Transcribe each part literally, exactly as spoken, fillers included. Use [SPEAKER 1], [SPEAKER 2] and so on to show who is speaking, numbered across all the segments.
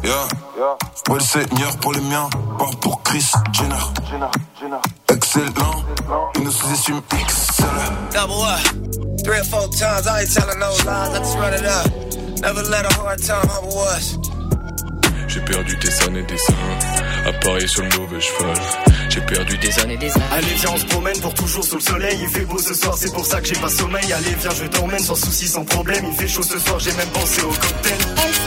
[SPEAKER 1] Yeah. Ouais, le Seigneur pour les miens, pas pour Chris Jenner. Excellent, il nous sous-estime X L.
[SPEAKER 2] Double up, three or four times, I ain't telling no lies, I just run it up. Never let a hard time humble us.
[SPEAKER 3] J'ai perdu des années, des années, à parier sur le mauvais cheval. J'ai perdu des années, des années.
[SPEAKER 4] Allez viens on se promène pour toujours sous le soleil. Il fait beau ce soir, c'est pour ça que j'ai pas sommeil. Allez viens je t'emmène sans souci, sans problème. Il fait chaud ce soir, j'ai même pensé au cocktail.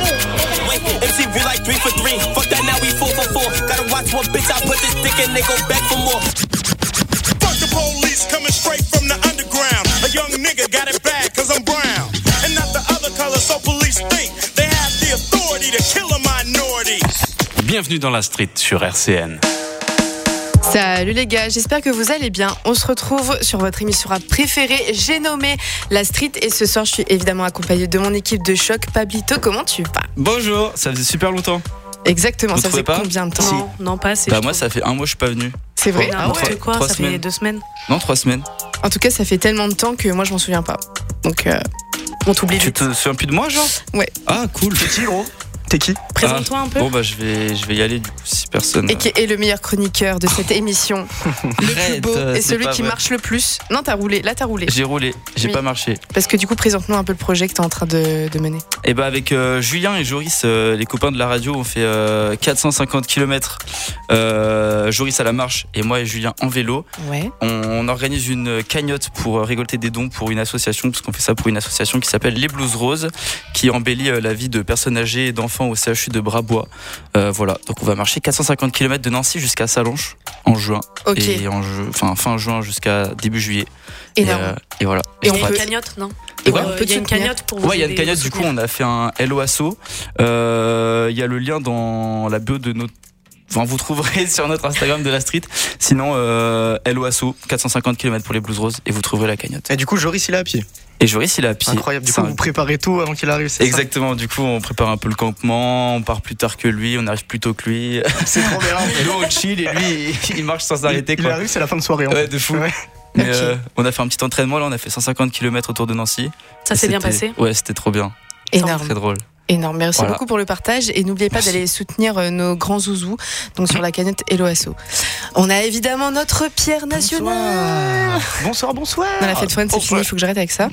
[SPEAKER 2] M C we like three for three. Fuck that now we four for four. Gotta watch one bitch, I put this dick in, they go back for more.
[SPEAKER 5] Fuck the police coming straight from the underground. A young nigga got it bad cause I'm brown. And not the other color, so police think they have the authority to kill a minority.
[SPEAKER 6] Bienvenue dans la street sur R C N.
[SPEAKER 7] Salut les gars, j'espère que vous allez bien. On se retrouve sur votre émission rap préférée, j'ai nommé La Street. Et ce soir, je suis évidemment accompagnée de mon équipe de choc. Pablito, comment tu vas ?
[SPEAKER 8] Bonjour, ça faisait super longtemps.
[SPEAKER 7] Exactement,
[SPEAKER 8] vous
[SPEAKER 7] ça faisait
[SPEAKER 8] pas
[SPEAKER 7] combien de temps ?
[SPEAKER 9] Non, non pas assez.
[SPEAKER 8] Bah moi, ça fait un mois que je suis pas venu.
[SPEAKER 7] C'est vrai ?
[SPEAKER 9] Ah ouais, quoi,
[SPEAKER 8] trois
[SPEAKER 9] ça
[SPEAKER 8] semaines.
[SPEAKER 9] fait deux semaines.
[SPEAKER 8] Non, trois semaines.
[SPEAKER 7] En tout cas, ça fait tellement de temps que moi, je m'en souviens pas. Donc, euh, on t'oublie
[SPEAKER 8] Tu
[SPEAKER 7] vite.
[SPEAKER 8] te souviens plus de moi, genre ?
[SPEAKER 7] Ouais.
[SPEAKER 8] Ah, cool.
[SPEAKER 4] T'es qui gros ? T'es qui ?
[SPEAKER 9] Présente-toi
[SPEAKER 8] Ah,
[SPEAKER 9] un peu.
[SPEAKER 8] Bon bah je vais, je vais y aller du coup, si personne...
[SPEAKER 7] Et qui est le meilleur chroniqueur de cette émission. Le plus
[SPEAKER 8] Arrête,
[SPEAKER 7] beau
[SPEAKER 8] euh,
[SPEAKER 7] et
[SPEAKER 8] c'est
[SPEAKER 7] celui
[SPEAKER 8] pas
[SPEAKER 7] qui
[SPEAKER 8] vrai.
[SPEAKER 7] marche le plus. Non, t'as roulé, là t'as roulé.
[SPEAKER 8] J'ai roulé, j'ai
[SPEAKER 7] Oui.
[SPEAKER 8] pas marché.
[SPEAKER 7] Parce que du coup, présente-nous un peu le projet que t'es en train de, de mener.
[SPEAKER 8] Et bah avec euh, Julien et Joris, euh, les copains de la radio, on fait euh, quatre cent cinquante kilomètres. Euh, Joris à la marche et moi et Julien en vélo.
[SPEAKER 7] Ouais.
[SPEAKER 8] On, on organise une cagnotte pour euh, récolter des dons pour une association, parce qu'on fait ça pour une association qui s'appelle Les Blues Roses, qui embellit euh, la vie de personnes âgées et d'enfants au C H U de Brabois. Euh, voilà, donc on va marcher quatre cent cinquante kilomètres de Nancy jusqu'à Sallanches en juin.
[SPEAKER 7] Ok.
[SPEAKER 8] Et en ju- enfin, fin juin jusqu'à début juillet.
[SPEAKER 7] Énorme.
[SPEAKER 8] Et, euh, et voilà.
[SPEAKER 7] Et
[SPEAKER 9] Et
[SPEAKER 7] on
[SPEAKER 9] il y a
[SPEAKER 7] peut-
[SPEAKER 9] une cagnotte, non
[SPEAKER 7] Et ouais,
[SPEAKER 9] Euh,
[SPEAKER 7] on peut
[SPEAKER 9] Il y a
[SPEAKER 7] te
[SPEAKER 9] une
[SPEAKER 7] soutenir.
[SPEAKER 9] cagnotte pour vous
[SPEAKER 8] Ouais, il y a une
[SPEAKER 9] aider,
[SPEAKER 8] cagnotte,
[SPEAKER 9] vous
[SPEAKER 8] du coup,
[SPEAKER 9] soutenir.
[SPEAKER 8] on a fait un Hello Asso. Euh, Il y a le lien dans la bio de notre. Enfin, vous trouverez sur notre Instagram de la street. Sinon, euh, Hello Asso, quatre cent cinquante kilomètres pour les Blues Roses, et vous trouverez la cagnotte.
[SPEAKER 4] Et du coup Joris il est à pied.
[SPEAKER 8] Et Joris, il est à pied.
[SPEAKER 4] Incroyable, du
[SPEAKER 8] C'est
[SPEAKER 4] coup
[SPEAKER 8] un-
[SPEAKER 4] vous préparez tout avant qu'il arrive, c'est
[SPEAKER 8] Exactement, du coup, on prépare un peu le campement, on part plus tard que lui, on arrive plus tôt que lui.
[SPEAKER 4] ça C'est trop bien.
[SPEAKER 8] Nous, on chill et lui, il marche sans arrêter,
[SPEAKER 4] Il
[SPEAKER 8] quoi.
[SPEAKER 4] arrive, c'est la fin de soirée en
[SPEAKER 8] Ouais,
[SPEAKER 4] fait.
[SPEAKER 8] de fou.
[SPEAKER 4] Ouais.
[SPEAKER 8] Mais
[SPEAKER 7] Ok.
[SPEAKER 8] euh, on a fait un petit entraînement, là, on a fait cent cinquante kilomètres autour de Nancy.
[SPEAKER 9] Ça s'est bien
[SPEAKER 8] C'était-
[SPEAKER 9] passé.
[SPEAKER 8] Ouais, c'était trop bien.
[SPEAKER 7] Énorme.
[SPEAKER 8] Très drôle.
[SPEAKER 7] Énorme, merci
[SPEAKER 8] Voilà.
[SPEAKER 7] beaucoup pour le partage et n'oubliez pas
[SPEAKER 8] Merci.
[SPEAKER 7] d'aller soutenir euh, nos grands zouzous donc sur la cagnotte Hello Asso. On a évidemment notre Pierre national.
[SPEAKER 4] Bonsoir, bonsoir.
[SPEAKER 7] Non, la fête foraine c'est fini, il faut que j'arrête avec ça.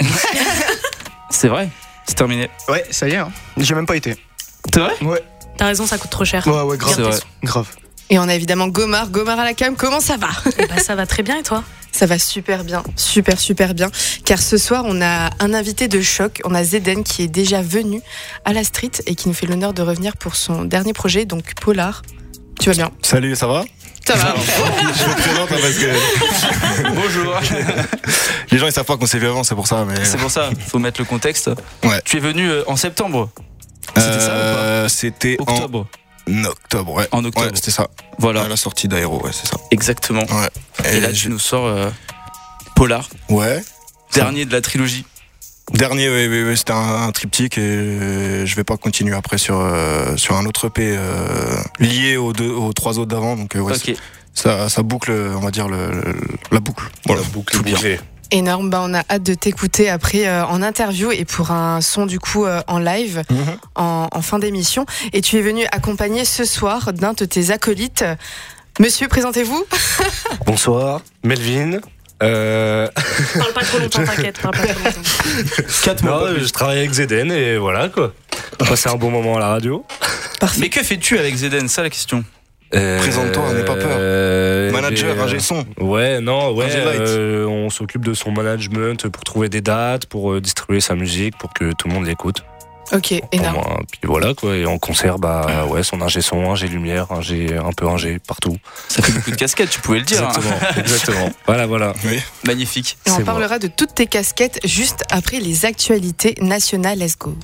[SPEAKER 8] C'est vrai, c'est terminé.
[SPEAKER 4] Ouais, ça y est, hein. J'ai même pas été.
[SPEAKER 8] C'est vrai?
[SPEAKER 4] Ouais,
[SPEAKER 9] T'as raison, ça coûte trop cher.
[SPEAKER 4] ouais, ouais, grave.
[SPEAKER 8] C'est vrai.
[SPEAKER 4] Grave.
[SPEAKER 7] Et on a évidemment Gomar, Gomar à la cam, comment ça va?
[SPEAKER 9] Eh ben, ça va très bien et toi?
[SPEAKER 7] Ça va super bien, super super bien, car ce soir on a un invité de choc, on a Zeden qui est déjà venu à la street et qui nous fait l'honneur de revenir pour son dernier projet, donc Polar. Tu vas bien?
[SPEAKER 10] Salut, ça va?
[SPEAKER 7] Ça va.
[SPEAKER 10] Je me présente hein, parce que
[SPEAKER 8] Bonjour.
[SPEAKER 10] les gens ils savent pas qu'on s'est vu avant, c'est pour ça. Mais
[SPEAKER 8] C'est pour ça, faut mettre le contexte.
[SPEAKER 10] Ouais.
[SPEAKER 8] Tu es venu euh, en septembre. C'était ça ou
[SPEAKER 10] Euh, c'était
[SPEAKER 8] pas? Octobre.
[SPEAKER 10] en octobre, ouais.
[SPEAKER 8] En octobre.
[SPEAKER 10] Ouais, c'était ça.
[SPEAKER 8] Voilà,
[SPEAKER 10] À la sortie d'Aéro, ouais, c'est ça.
[SPEAKER 8] exactement.
[SPEAKER 10] Ouais.
[SPEAKER 8] Et, là,
[SPEAKER 10] je-
[SPEAKER 8] tu nous sors euh, Polar,
[SPEAKER 10] Ouais.
[SPEAKER 8] dernier de la trilogie.
[SPEAKER 10] Dernier, ouais, ouais, ouais, c'était un, un triptyque et euh, je vais pas continuer après sur euh, sur un autre E P euh, lié aux deux, aux trois autres d'avant. Donc euh, ouais,
[SPEAKER 8] Ok.
[SPEAKER 10] ça, ça boucle, on va dire le, le- la boucle. Voilà,
[SPEAKER 3] La boucle
[SPEAKER 8] tout bien.
[SPEAKER 3] bouclée.
[SPEAKER 7] Énorme, bah on a hâte de t'écouter après euh, en interview et pour un son du coup euh, en live
[SPEAKER 10] Mhm.
[SPEAKER 7] en, en fin d'émission. Et tu es venu accompagner ce soir d'un de tes acolytes. Monsieur, présentez-vous.
[SPEAKER 3] Bonsoir, Melvin. Euh...
[SPEAKER 9] Parle pas trop longtemps, t'inquiète, parle pas trop longtemps.
[SPEAKER 8] Quatre mois.
[SPEAKER 3] non, je travaille avec Zeden et voilà quoi. On passe un bon moment à la radio.
[SPEAKER 8] Mais que fais-tu avec Zeden? Ça la question.
[SPEAKER 3] Euh,
[SPEAKER 10] Présente-toi, n'aie pas peur.
[SPEAKER 3] euh,
[SPEAKER 10] Manager,
[SPEAKER 3] et,
[SPEAKER 10] ingé son.
[SPEAKER 3] Ouais, non, ouais.
[SPEAKER 10] Ingé light.
[SPEAKER 3] euh, on s'occupe de son management pour trouver des dates, pour euh, distribuer sa musique, pour que tout le monde l'écoute.
[SPEAKER 7] Ok,
[SPEAKER 3] Pour
[SPEAKER 7] énorme.
[SPEAKER 3] moi, puis voilà quoi. Et en concert, bah ouais, son ingé son, ingé lumière, ingé un peu ingé partout.
[SPEAKER 8] Ça fait beaucoup de casquettes, tu pouvais le dire. hein.
[SPEAKER 3] Exactement, exactement. Voilà, voilà.
[SPEAKER 10] Oui.
[SPEAKER 8] Magnifique.
[SPEAKER 7] Et on
[SPEAKER 3] C'est
[SPEAKER 7] parlera de toutes tes casquettes juste après les actualités nationales. Let's go.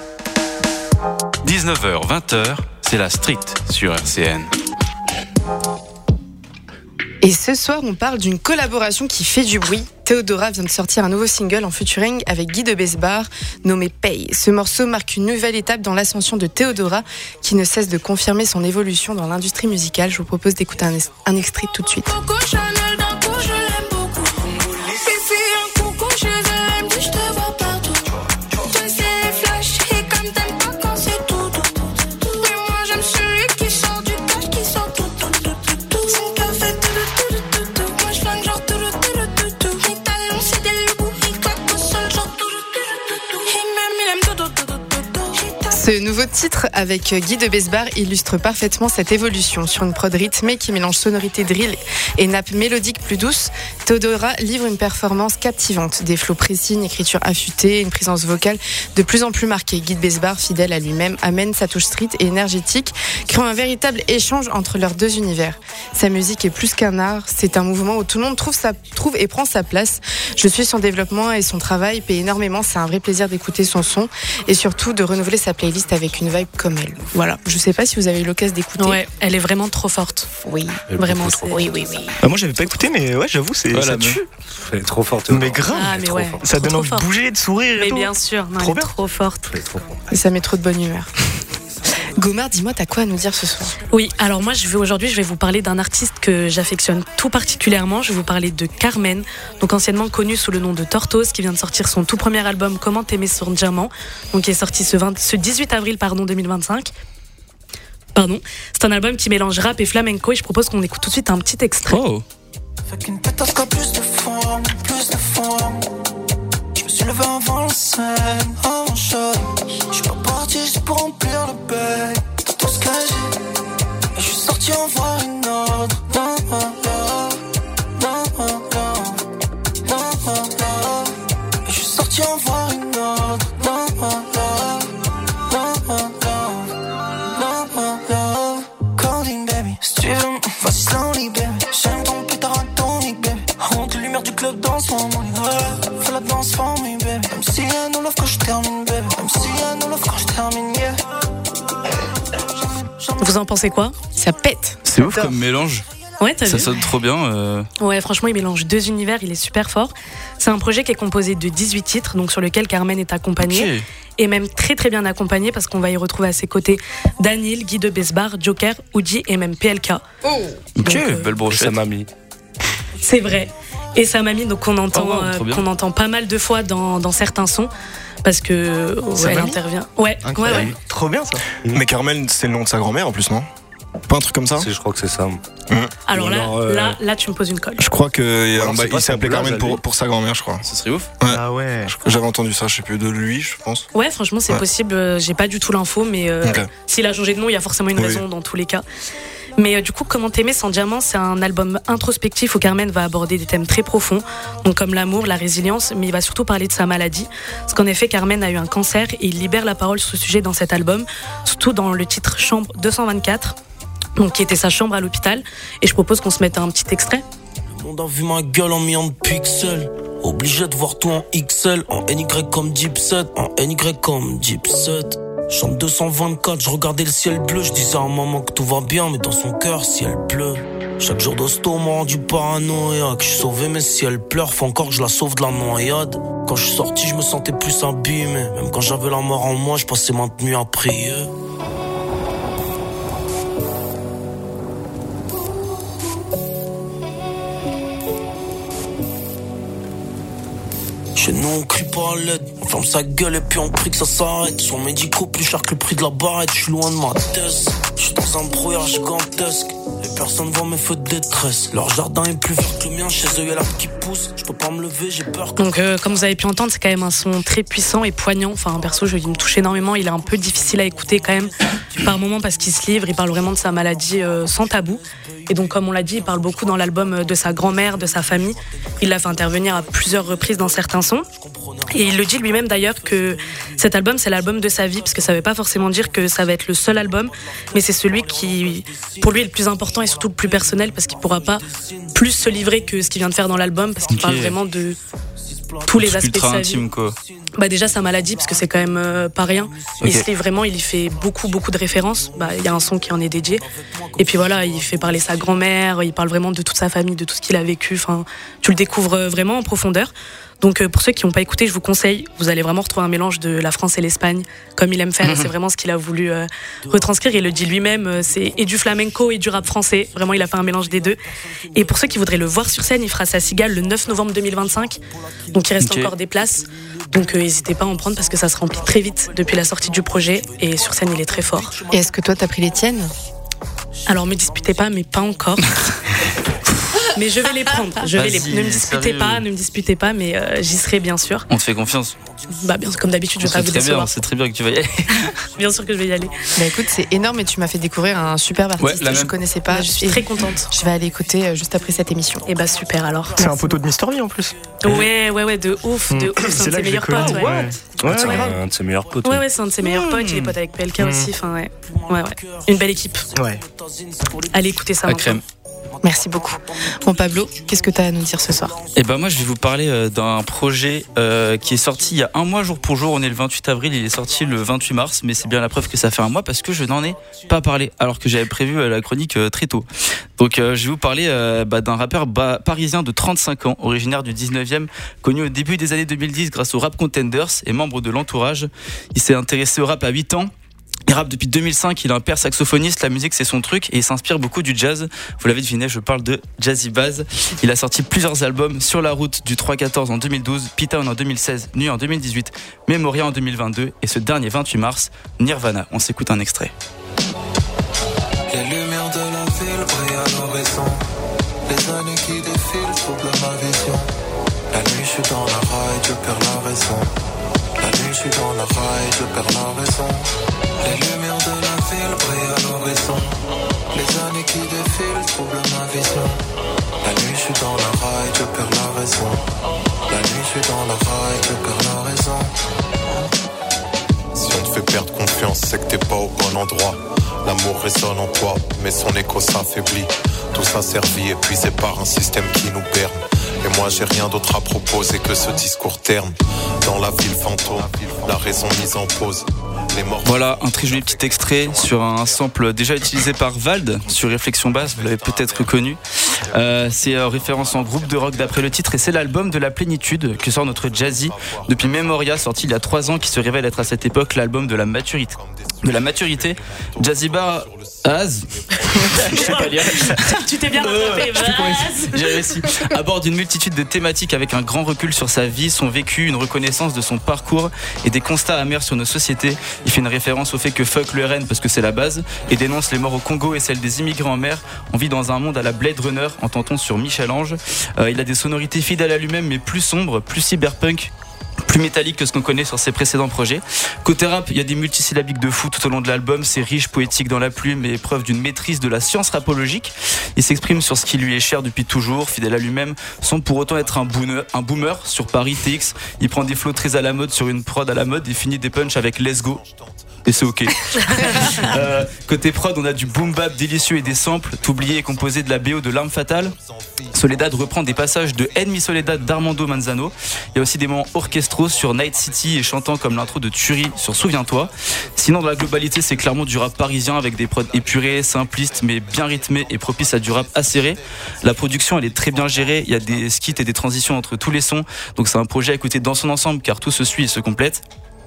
[SPEAKER 6] dix-neuf heures vingt heures, c'est la street sur R C N.
[SPEAKER 7] Et ce soir, on parle d'une collaboration qui fait du bruit. Théodora vient de sortir un nouveau single en featuring avec Guy de Besbar, nommé Paye. Ce morceau marque une nouvelle étape dans l'ascension de Théodora, qui ne cesse de confirmer son évolution dans l'industrie musicale. Je vous propose d'écouter un, es- un extrait tout de suite.
[SPEAKER 11] Coco Chanel d'un coup, je l'aime beaucoup. Fifi, un coucou chez elle, elle me dit je te vois partout. Toi c'est flash et comme t'aimes pas quand c'est tout doux. Mais moi j'aime
[SPEAKER 7] nouveau titre avec Guy de Besbar illustre parfaitement cette évolution. Sur une prod rythmée qui mélange sonorité drill et nappe mélodique plus douce, Theodora livre une performance captivante. Des flots précis, une écriture affûtée, une présence vocale de plus en plus marquée. Guy de Besbar, fidèle à lui-même, amène sa touche street et énergétique, créant un véritable échange entre leurs deux univers. Sa musique est plus qu'un art, c'est un mouvement où tout le monde trouve, sa, trouve et prend sa place. Je suis son développement et son travail paie énormément, c'est un vrai plaisir d'écouter son son et surtout de renouveler sa playlist avec une vibe comme elle. Voilà, je sais pas si vous avez eu l'occasion d'écouter.
[SPEAKER 9] Ouais, elle est vraiment trop forte.
[SPEAKER 7] Oui,
[SPEAKER 9] vraiment.
[SPEAKER 7] Oui, oui, oui.
[SPEAKER 12] Bah, moi j'avais pas écouté, mais ouais, j'avoue, c'est,
[SPEAKER 8] Voilà,
[SPEAKER 12] ça tue.
[SPEAKER 13] Elle est trop forte.
[SPEAKER 12] Mais grave,
[SPEAKER 9] Ah, mais ouais.
[SPEAKER 12] ça
[SPEAKER 9] Trop,
[SPEAKER 12] donne
[SPEAKER 9] trop
[SPEAKER 12] envie de
[SPEAKER 9] forte.
[SPEAKER 12] bouger, de sourire.
[SPEAKER 9] Mais
[SPEAKER 12] et tout.
[SPEAKER 9] bien sûr, non,
[SPEAKER 12] Trop
[SPEAKER 9] elle est
[SPEAKER 12] bien.
[SPEAKER 9] trop forte.
[SPEAKER 13] Elle est trop forte.
[SPEAKER 7] Et ça met trop de bonne humeur. Gomard, dis-moi, t'as quoi à nous dire ce soir?
[SPEAKER 9] Oui, alors moi je vais aujourd'hui je vais vous parler d'un artiste que j'affectionne tout particulièrement. Je vais vous parler de Carmen, donc anciennement connue sous le nom de Tortoise, qui vient de sortir son tout premier album Comment t'aimer sur Diamant, donc qui est sorti ce, vingt, ce dix-huit avril pardon, deux mille vingt-cinq. Pardon. C'est un album qui mélange rap et flamenco et je propose qu'on écoute tout de suite un petit extrait.
[SPEAKER 8] Oh.
[SPEAKER 11] Fait qu'une pétasse qui a plus de forme, plus de forme. Je me suis levé avant la scène, avant le show. Je suis pas parti juste pour remplir le bec de tout ce que j'ai. Et je suis sorti en voir une autre. Non, non, non, non, non, non, non, non, non. Et je suis sorti en voir une autre. Non, non, non, non, non, non, non, non. Codeine baby, si tu veux, vas-y slowly baby. J'aime ton pétard atomique baby. Rentre les lumières du club dans son morning. Ouais, fais la danse for me baby. Même si y'a no love quand je termine baby. Même si y'a no love quand je termine yeah.
[SPEAKER 9] Vous en pensez quoi?
[SPEAKER 7] Ça pète.
[SPEAKER 8] C'est ouf comme mélange.
[SPEAKER 9] Ouais, t'as
[SPEAKER 8] Ça
[SPEAKER 9] vu?
[SPEAKER 8] sonne trop bien. euh.
[SPEAKER 9] Ouais, franchement, il mélange deux univers, il est super fort. C'est un projet qui est composé de dixhuit titres, donc sur lequel Carmen est accompagnée.
[SPEAKER 8] Ok.
[SPEAKER 9] Et même très très bien accompagnée parce qu'on va y retrouver à ses côtés Daniel, Guy de Besbar, Joker, Oudji et même P L K.
[SPEAKER 7] Oh.
[SPEAKER 8] Ok,
[SPEAKER 9] euh,
[SPEAKER 8] belle brochette.
[SPEAKER 13] Ça m'a mis.
[SPEAKER 9] C'est vrai. Et sa mamie, donc qu'on entend,
[SPEAKER 8] Oh, wow,
[SPEAKER 9] euh,
[SPEAKER 8] trop bien.
[SPEAKER 9] qu'on entend pas mal de fois dans, dans certains sons. Parce que ouais,
[SPEAKER 12] Sa
[SPEAKER 9] elle
[SPEAKER 12] mamie
[SPEAKER 9] intervient. Ouais, ouais, ouais.
[SPEAKER 12] Trop bien ça. Mais Carmel, c'est le nom de sa grand-mère en plus, non? Pas un truc comme ça?
[SPEAKER 13] Je crois que c'est ça.
[SPEAKER 9] Alors,
[SPEAKER 13] Ou
[SPEAKER 9] là,
[SPEAKER 13] alors, euh,
[SPEAKER 9] là, là, tu me poses une colle.
[SPEAKER 12] Je crois qu'il
[SPEAKER 13] Alors, c'est pas
[SPEAKER 12] s'est
[SPEAKER 13] son
[SPEAKER 12] appelé
[SPEAKER 13] blaze
[SPEAKER 12] Carmen
[SPEAKER 13] à
[SPEAKER 12] pour,
[SPEAKER 13] lui.
[SPEAKER 12] pour sa grand-mère, je crois.
[SPEAKER 8] Ce serait ouf.
[SPEAKER 12] Ouais.
[SPEAKER 10] Ah ouais.
[SPEAKER 12] J'avais entendu ça, je sais plus, de lui, je pense.
[SPEAKER 9] Ouais, franchement, c'est
[SPEAKER 12] Ouais.
[SPEAKER 9] possible. Euh, J'ai pas du tout l'info, mais euh,
[SPEAKER 12] Ok.
[SPEAKER 9] s'il a changé de nom, il y a forcément une
[SPEAKER 12] Oui.
[SPEAKER 9] raison dans tous les cas. Mais euh, du coup, Comment t'aimer sans diamant, c'est un album introspectif où Carmen va aborder des thèmes très profonds, donc comme l'amour, la résilience, mais il va surtout parler de sa maladie. Parce qu'en effet, Carmen a eu un cancer et il libère la parole sur ce sujet dans cet album, surtout dans le titre Chambre deux cent vingt-quatre, donc qui était sa chambre à l'hôpital. Et je propose qu'on se mette un petit extrait.
[SPEAKER 11] Le monde a vu ma gueule en millions de pixels. Obligé de voir tout en X L, en N Y comme Dipset, en N Y comme Dipset. Chambre deux cent vingt-quatre, je regardais le ciel bleu, je disais à maman que tout va bien, mais dans son cœur, ciel bleu. Chaque jour d'hosto m'a rendu paranoïaque. Je suis sauvé, mais si elle pleure, faut encore que je la sauve de la noyade. Quand je suis sorti, je me sentais plus abîmé. Même quand j'avais la mort en moi, je passais ma nuit à prier. Chez nous on crie pas à l'aide, on ferme sa gueule et puis on prie que ça s'arrête. Soins médicaux plus cher que le prix de la barrette, je suis loin de ma thèse. Je suis dans un brouillard gigantesque, et personne voit mes feux de détresse. Leur jardin est plus vert que le mien, chez eux y'a l'arbre qui pousse. Je peux pas me lever, j'ai peur que...
[SPEAKER 9] Donc euh, comme vous avez pu entendre, c'est quand même un son très puissant et poignant. Enfin, perso, je, il me touche énormément. Il est un peu difficile à écouter quand même par moments parce qu'il se livre. Il parle vraiment de sa maladie euh, sans tabou. Et donc, comme on l'a dit, il parle beaucoup dans l'album de sa grand-mère, de sa famille. Il l'a fait intervenir à plusieurs reprises dans certains sons. Et il le dit lui-même d'ailleurs que cet album, c'est l'album de sa vie, parce que ça ne veut pas forcément dire que ça va être le seul album, mais c'est celui qui, pour lui, est le plus important et surtout le plus personnel, parce qu'il ne pourra pas plus se livrer que ce qu'il vient de faire dans l'album, parce qu'il
[SPEAKER 8] Ok.
[SPEAKER 9] parle vraiment de tous les aspects de
[SPEAKER 8] Ultra
[SPEAKER 9] sa
[SPEAKER 8] intime,
[SPEAKER 9] vie.
[SPEAKER 8] quoi.
[SPEAKER 9] Bah déjà sa maladie, parce que c'est quand même euh, pas rien.
[SPEAKER 8] Ok.
[SPEAKER 9] Il se livre vraiment, il y fait beaucoup beaucoup de références. Bah il y a un son qui en est dédié. Et puis voilà, il fait parler sa grand-mère, il parle vraiment de toute sa famille, de tout ce qu'il a vécu. Enfin, tu le découvres vraiment en profondeur. Donc euh, pour ceux qui n'ont pas écouté, je vous conseille. Vous allez vraiment retrouver un mélange de la France et l'Espagne, comme il aime faire. Et c'est vraiment ce qu'il a voulu euh, retranscrire. Il le dit lui-même, euh, c'est et du flamenco et du rap français. Vraiment, il a fait un mélange des deux. Et pour ceux qui voudraient le voir sur scène, il fera sa cigale le neuf novembre deux mille vingt-cinq. Donc il reste
[SPEAKER 8] Ok.
[SPEAKER 9] encore des places. Donc euh, n'hésitez pas à en prendre parce que ça se remplit très vite depuis la sortie du projet. Et sur scène, il est très fort.
[SPEAKER 7] Et est-ce que toi, t'as pris les tiennes?
[SPEAKER 9] Alors me disputez pas, mais pas encore. Mais je vais les prendre. Je vais les...
[SPEAKER 8] Vas-y,
[SPEAKER 9] Ne me disputez
[SPEAKER 8] sérieux.
[SPEAKER 9] pas, ne me disputez pas, mais euh, j'y serai bien sûr.
[SPEAKER 8] On te fait confiance.
[SPEAKER 9] Bah bien comme d'habitude, je vais
[SPEAKER 8] C'est
[SPEAKER 9] pas vous
[SPEAKER 8] très bien,
[SPEAKER 9] décevoir.
[SPEAKER 8] c'est très bien que tu vas y aller.
[SPEAKER 9] Bien sûr que je vais y aller.
[SPEAKER 7] Bah écoute, c'est énorme et tu m'as fait découvrir un superbe artiste
[SPEAKER 8] Ouais, la
[SPEAKER 7] que je
[SPEAKER 8] même.
[SPEAKER 7] connaissais pas.
[SPEAKER 9] Bah, je suis
[SPEAKER 7] Et
[SPEAKER 9] très contente.
[SPEAKER 7] Je vais aller écouter euh, juste après cette émission.
[SPEAKER 9] Et bah super alors.
[SPEAKER 12] C'est un poteau de Mystery en plus.
[SPEAKER 9] Ouais, ouais, ouais, de ouf, de ouf. C'est un de ses meilleurs potes. Ouais.
[SPEAKER 12] Ouais,
[SPEAKER 13] Ouais, c'est
[SPEAKER 9] ouais.
[SPEAKER 13] un de ses meilleurs potes.
[SPEAKER 9] Ouais, ouais, c'est un de ses meilleurs potes. Il est pote avec P L K aussi. Enfin, ouais. Ouais, ouais. Une belle équipe.
[SPEAKER 12] Ouais.
[SPEAKER 9] Allez écouter ça
[SPEAKER 8] La
[SPEAKER 9] maintenant.
[SPEAKER 8] crème.
[SPEAKER 7] Merci beaucoup. Bon Pablo, qu'est-ce que tu as à nous dire ce soir?
[SPEAKER 8] Et ben moi je vais vous parler euh, d'un projet euh, qui est sorti il y a un mois jour pour jour. On est le vingt-huit avril, il est sorti le vingt-huit mars, mais c'est bien la preuve que ça fait un mois parce que je n'en ai pas parlé alors que j'avais prévu euh, la chronique euh, très tôt. Donc euh, je vais vous parler euh, bah, d'un rappeur bah, parisien de trente-cinq ans, originaire du dix-neuvième, connu au début des années deux mille dix grâce au Rap Contenders et membre de l'entourage. Il s'est intéressé au rap à huit ans. Il rappe depuis deux mille cinq, il est un père saxophoniste, la musique c'est son truc et il s'inspire beaucoup du jazz. Vous l'avez deviné, je parle de Jazzy Bass. Il a sorti plusieurs albums, Sur la route du trois quatorze en deux mille douze, P-Town en deux mille seize, Nuit en deux mille dix-huit, Memoria en deux mille vingt-deux et ce dernier vingt-huit mars, Nirvana. On s'écoute un extrait.
[SPEAKER 11] Les lumières de la ville brillent à l'horizon. Les années qui défilent troublent ma vision. La nuit je suis dans la raille, je perds la raison. La nuit je suis dans la raille, je perds la raison. Les lumières de la ville brillent à l'horizon. Les années qui défilent troublent ma vision. La nuit je suis dans la raille, je perds la raison. La nuit je suis dans la raille, je perds la raison.
[SPEAKER 14] Si on te fait perdre confiance, c'est que t'es pas au bon endroit. L'amour résonne en toi, mais son écho s'affaiblit. Tout ça servi épuisé par un système qui nous berne. Et moi j'ai rien d'autre à proposer que ce discours terne. Dans la ville fantôme, la raison mise en pause.
[SPEAKER 8] Voilà un très joli petit extrait sur un sample déjà utilisé par Vald sur Réflexion Basse, vous l'avez peut-être reconnu. Euh, c'est euh, référence en groupe de rock d'après le titre et c'est l'album de la plénitude que sort notre Jazzy depuis Memoria, sorti il y a trois ans, qui se révèle être à cette époque l'album de la maturité. De la maturité, Jazzy Bar Az, je sais pas lire.
[SPEAKER 9] Tu t'es bien rattrapé, vas-y.
[SPEAKER 8] J'ai réussi. Aborde une multitude de thématiques avec un grand recul sur sa vie, son vécu, une reconnaissance de son parcours et des constats amers sur nos sociétés. Il fait une référence au fait que fuck le R N parce que c'est la base et dénonce les morts au Congo et celles des immigrés en mer. On vit dans un monde à la Blade Runner, entend-on sur Michel-Ange. Euh, il a des sonorités fidèles à lui-même mais plus sombres, plus cyberpunk, plus métallique que ce qu'on connaît sur ses précédents projets. Côté rap, il y a des multisyllabiques de fou tout au long de l'album, c'est riche, poétique dans la plume et preuve d'une maîtrise de la science rapologique. Il s'exprime sur ce qui lui est cher depuis toujours, fidèle à lui-même, sans pour autant être un boomer, un boomer sur Paris T X. Il prend des flots très à la mode sur une prod à la mode et finit des punchs avec Let's Go. Et c'est ok. euh, côté prod, on a du boom bap délicieux et des samples. T'oublier et composé de la B O de L'Arme Fatale. Soledad reprend des passages de Ennemi Soledad d'Armando Manzano. Il y a aussi des moments orchestraux sur Night City et chantant comme l'intro de Thury sur Souviens-toi. Sinon, dans la globalité, c'est clairement du rap parisien avec des prods épurés, simplistes, mais bien rythmés et propices à du rap acéré. La production, elle est très bien gérée. Il y a des skits et des transitions entre tous les sons. Donc c'est un projet à écouter dans son ensemble car tout se suit et se complète.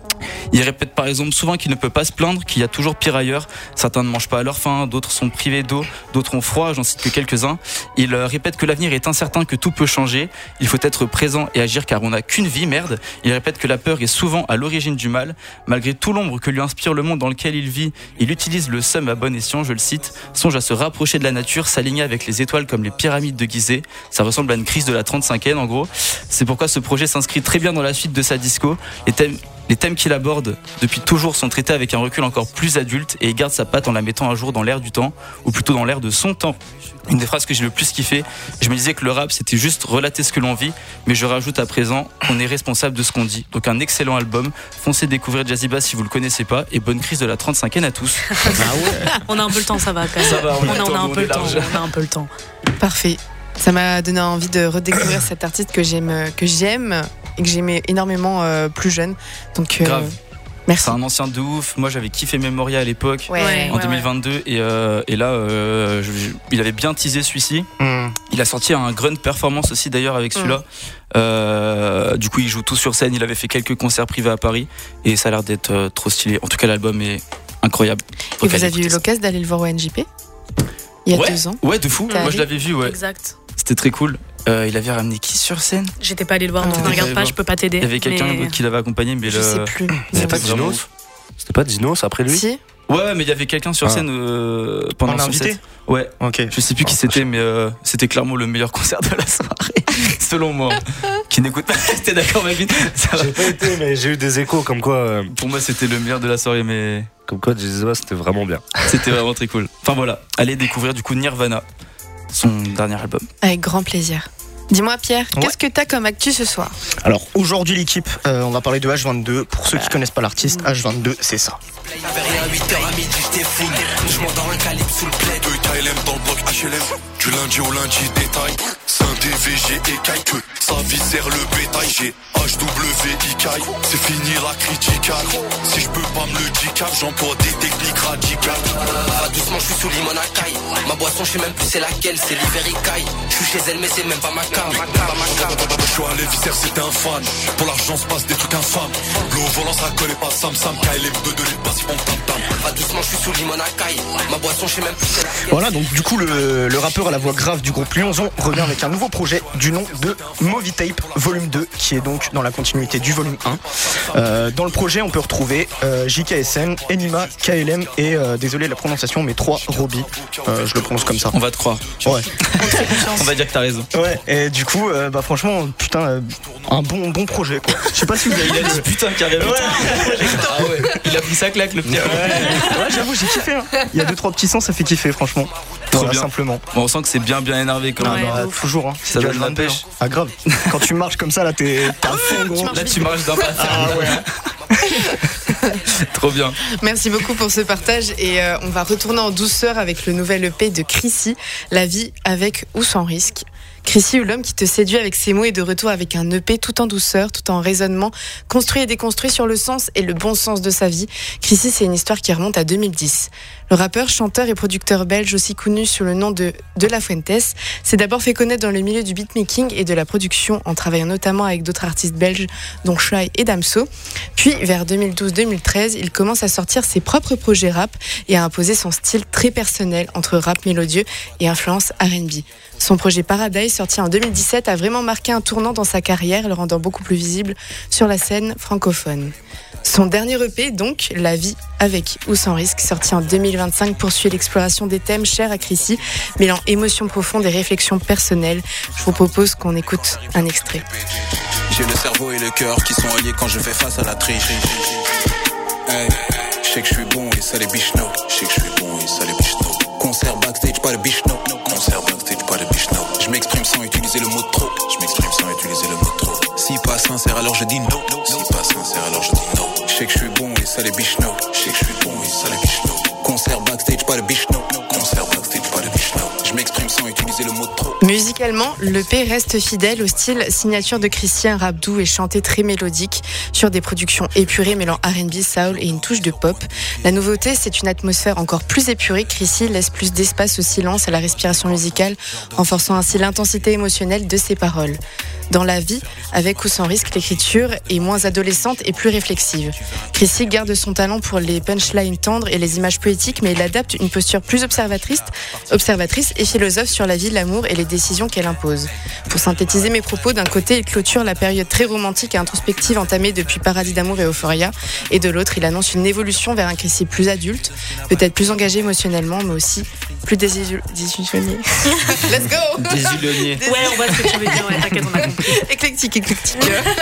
[SPEAKER 8] Il répète par exemple souvent qu'il ne peut pas se plaindre, qu'il y a toujours pire ailleurs. Certains ne mangent pas à leur faim, d'autres sont privés d'eau, d'autres ont froid, j'en cite que quelques-uns. Il répète que l'avenir est incertain, que tout peut changer. Il faut être présent et agir car on n'a qu'une vie, merde. Il répète que la peur est souvent à l'origine du mal. Malgré tout l'ombre que lui inspire le monde dans lequel il vit, il utilise le seum à bon escient, je le cite. Songe à se rapprocher de la nature, s'aligner avec les étoiles comme les pyramides de Gizeh. Ça ressemble à une crise de la trente-cinquième en gros. C'est pourquoi ce projet s'inscrit très bien dans la suite de sa disco. Les thèmes Les thèmes qu'il aborde depuis toujours sont traités avec un recul encore plus adulte et il garde sa patte en la mettant à jour dans l'air du temps, ou plutôt dans l'air de son temps. Une des phrases que j'ai le plus kiffé, je me disais que le rap c'était juste relater ce que l'on vit, mais je rajoute à présent qu'on est responsable de ce qu'on dit. Donc un excellent album, foncez découvrir Jazzy Bass si vous le connaissez pas et bonne crise de la trente-cinquième à tous.
[SPEAKER 9] Ah ouais. On a un peu le temps, ça va quand même.
[SPEAKER 8] Ça va, on,
[SPEAKER 9] on, a, on a un
[SPEAKER 8] on
[SPEAKER 9] peu le temps,
[SPEAKER 8] large.
[SPEAKER 9] on a un peu le temps.
[SPEAKER 7] Parfait. Ça m'a donné envie de redécouvrir cet artiste que j'aime, que j'aime et que j'aimais énormément euh, plus jeune. Donc euh,
[SPEAKER 8] grave.
[SPEAKER 7] Merci.
[SPEAKER 8] C'est un ancien de ouf. Moi, j'avais kiffé Memoria à l'époque,
[SPEAKER 7] ouais,
[SPEAKER 8] en
[SPEAKER 7] ouais,
[SPEAKER 8] deux mille vingt-deux, ouais. et, euh, et là, euh, je, je, il avait bien teasé celui-ci. Mm. Il a sorti un Grunt Performance aussi d'ailleurs avec celui-là. Mm. Euh, du coup, il joue tout sur scène. Il avait fait quelques concerts privés à Paris et ça a l'air d'être euh, trop stylé. En tout cas, l'album est incroyable.
[SPEAKER 7] Donc, et vous avez eu l'occasion d'aller le voir au N J P il y a
[SPEAKER 8] ouais,
[SPEAKER 7] deux ans.
[SPEAKER 8] Ouais, de fou. Moi, je l'avais vu. Ouais.
[SPEAKER 9] Exact.
[SPEAKER 8] C'était très cool. Euh, il avait ramené qui sur scène?
[SPEAKER 9] J'étais pas allé le voir, donc ne regarde pas, je peux pas t'aider.
[SPEAKER 8] Il y avait quelqu'un
[SPEAKER 9] mais...
[SPEAKER 8] d'autre qui l'avait accompagné, mais
[SPEAKER 7] je
[SPEAKER 8] le...
[SPEAKER 7] sais plus.
[SPEAKER 13] C'était pas Dinos? C'était pas Dinos après lui?
[SPEAKER 7] Si.
[SPEAKER 8] Ouais, mais il y avait quelqu'un sur scène euh, pendant
[SPEAKER 12] Un
[SPEAKER 8] son
[SPEAKER 12] invité
[SPEAKER 8] set. Ouais.
[SPEAKER 12] Ok.
[SPEAKER 8] Je sais plus qui c'était, mais euh, c'était clairement le meilleur concert de la soirée, selon moi. Qui n'écoute pas, t'es d'accord, Mavin?
[SPEAKER 13] J'ai pas été, mais j'ai eu des échos comme quoi. Euh...
[SPEAKER 8] Pour moi, c'était le meilleur de la soirée, mais.
[SPEAKER 13] Comme quoi, J-Z, c'était vraiment bien.
[SPEAKER 8] C'était vraiment très cool. Enfin voilà, allez découvrir du coup Nirvana, son dernier album.
[SPEAKER 7] Avec grand plaisir. Dis-moi Pierre,
[SPEAKER 15] Ouais.
[SPEAKER 7] qu'est-ce que t'as comme actu ce soir?
[SPEAKER 15] Alors aujourd'hui l'équipe, euh, on va parler de H vingt-deux. Pour ceux qui connaissent pas l'artiste, H vingt-deux c'est ça.
[SPEAKER 2] Y'avait rien à huit heures à midi, j'étais fou. Je m'endors un calibre sous le plaid.
[SPEAKER 1] deux K L M dans le bloc H L M. Du lundi au lundi, détail. C'est un D V G écaille que sa vie sert le bétail. J'ai H W I K. C'est fini la critique. Si je peux pas me le dire, j'emploie des techniques radicales.
[SPEAKER 2] Va doucement, je suis sous l'imonacaille. Ma boisson, je sais même plus c'est laquelle. C'est l'hiver Icaille. Je suis chez elle, mais c'est même pas ma cave.
[SPEAKER 1] Je suis allé viscère, c'était un fan. Pour l'argent, se passe des trucs infâmes. L'eau au volant, ça connaît pas Sam Sam. K L M de deux litres, pas si on tam tam.
[SPEAKER 2] Va doucement, je suis sous l'imonacaille. Ma boisson, je sais même plus c'est laquelle.
[SPEAKER 15] Voilà, donc du coup le, le rappeur à la voix grave du groupe Lyonzon revient avec un nouveau projet du nom de Movie Tape Volume deux, qui est donc dans la continuité du volume un. Euh, dans le projet on peut retrouver euh, J K S N, Enima, K L M et euh, désolé la prononciation mais trois Robbie, euh, je le prononce comme ça.
[SPEAKER 8] On va te croire.
[SPEAKER 15] Ouais.
[SPEAKER 8] On va dire que t'as raison.
[SPEAKER 15] Ouais, et du coup euh, bah franchement putain euh, un bon bon projet quoi. Je sais pas si vous avez
[SPEAKER 8] Il a dit putain carrément.
[SPEAKER 15] Ouais.
[SPEAKER 8] Ah ouais, il a pris sa claque le Pierre.
[SPEAKER 15] Ouais, ouais j'avoue j'ai kiffé hein. Il y a deux trois petits sons ça fait kiffer franchement.
[SPEAKER 8] Trop
[SPEAKER 15] Voilà,
[SPEAKER 8] bien.
[SPEAKER 15] simplement.
[SPEAKER 8] Bon, on sent que c'est bien bien énervé quand même.
[SPEAKER 15] Ouais, bah, toujours hein.
[SPEAKER 8] Ça
[SPEAKER 15] Du
[SPEAKER 8] donne
[SPEAKER 15] H
[SPEAKER 8] la
[SPEAKER 15] vingt-deux,
[SPEAKER 8] pêche.
[SPEAKER 15] hein. Ah grave. Quand tu marches comme ça là t'es t'es à fond gros.
[SPEAKER 8] Là tu marches d'un pas.
[SPEAKER 15] Ah ouais.
[SPEAKER 8] Trop bien.
[SPEAKER 7] Merci beaucoup pour ce partage et euh, on va retourner en douceur avec le nouvel E P de Chrissy, La vie avec ou sans risque. Chrissy ou l'homme qui te séduit avec ses mots est de retour avec un E P tout en douceur, tout en raisonnement, construit et déconstruit sur le sens et le bon sens de sa vie. Chrissy, c'est une histoire qui remonte à deux mille dix. Le rappeur, chanteur et producteur belge aussi connu sous le nom de De La Fuentes s'est d'abord fait connaître dans le milieu du beatmaking et de la production en travaillant notamment avec d'autres artistes belges dont Shai et Damso. Puis vers deux mille douze deux mille treize, il commence à sortir ses propres projets rap et à imposer son style très personnel entre rap mélodieux et influence R and B. Son projet Paradise, sorti en deux mille dix-sept, a vraiment marqué un tournant dans sa carrière, le rendant beaucoup plus visible sur la scène francophone. Son dernier E P, donc, La vie avec ou sans risque, sorti en deux mille vingt-cinq, poursuit l'exploration des thèmes chers à Chrissy, mêlant émotions profondes et réflexions personnelles. Je vous propose qu'on écoute un extrait.
[SPEAKER 16] J'ai le cerveau et le cœur qui sont alliés quand je fais face à la triche. Hey, je sais que je suis bon et ça les bichno. Je sais que je suis bon et ça les bichno. Concert backstage, pas de bichno. Concert backstage, pas de bichno. Je m'exprime sans utiliser le mot trop. Je m'exprime sans utiliser le mot trop. Si pas sincère, alors je dis non. Si pas sincère, alors je dis non. Je sais que je suis bon et ça les bichno. Je sais que je suis bon et ça les bichno. Concert backstage, pas de bichno. Concert backstage, pas de bichno. Je m'exprime sans utiliser le mot trop.
[SPEAKER 7] Musicalement, l'E P reste fidèle au style signature de Chrissy, un rap doux et chanté très mélodique sur des productions épurées mêlant R and B, soul et une touche de pop. La nouveauté, c'est une atmosphère encore plus épurée. Chrissy laisse plus d'espace au silence et à la respiration musicale, renforçant ainsi l'intensité émotionnelle de ses paroles. Dans La vie, avec ou sans risque, l'écriture est moins adolescente et plus réflexive. Chrissy garde son talent pour les punchlines tendres et les images poétiques, mais il adapte une posture plus observatrice, observatrice et philosophe sur la vie, l'amour et les décisions qu'elle impose. Pour synthétiser mes propos, d'un côté, il clôture la période très romantique et introspective entamée depuis Paradis d'amour et Euphoria, et de l'autre, il annonce une évolution vers un Chrissy plus adulte, peut-être plus engagé émotionnellement, mais aussi plus désillusionné. Let's go.
[SPEAKER 8] Désillusionné.
[SPEAKER 9] Ouais, on voit ce que tu veux dire, ouais, t'inquiète, on a compris.
[SPEAKER 7] Éclectique, éclectique.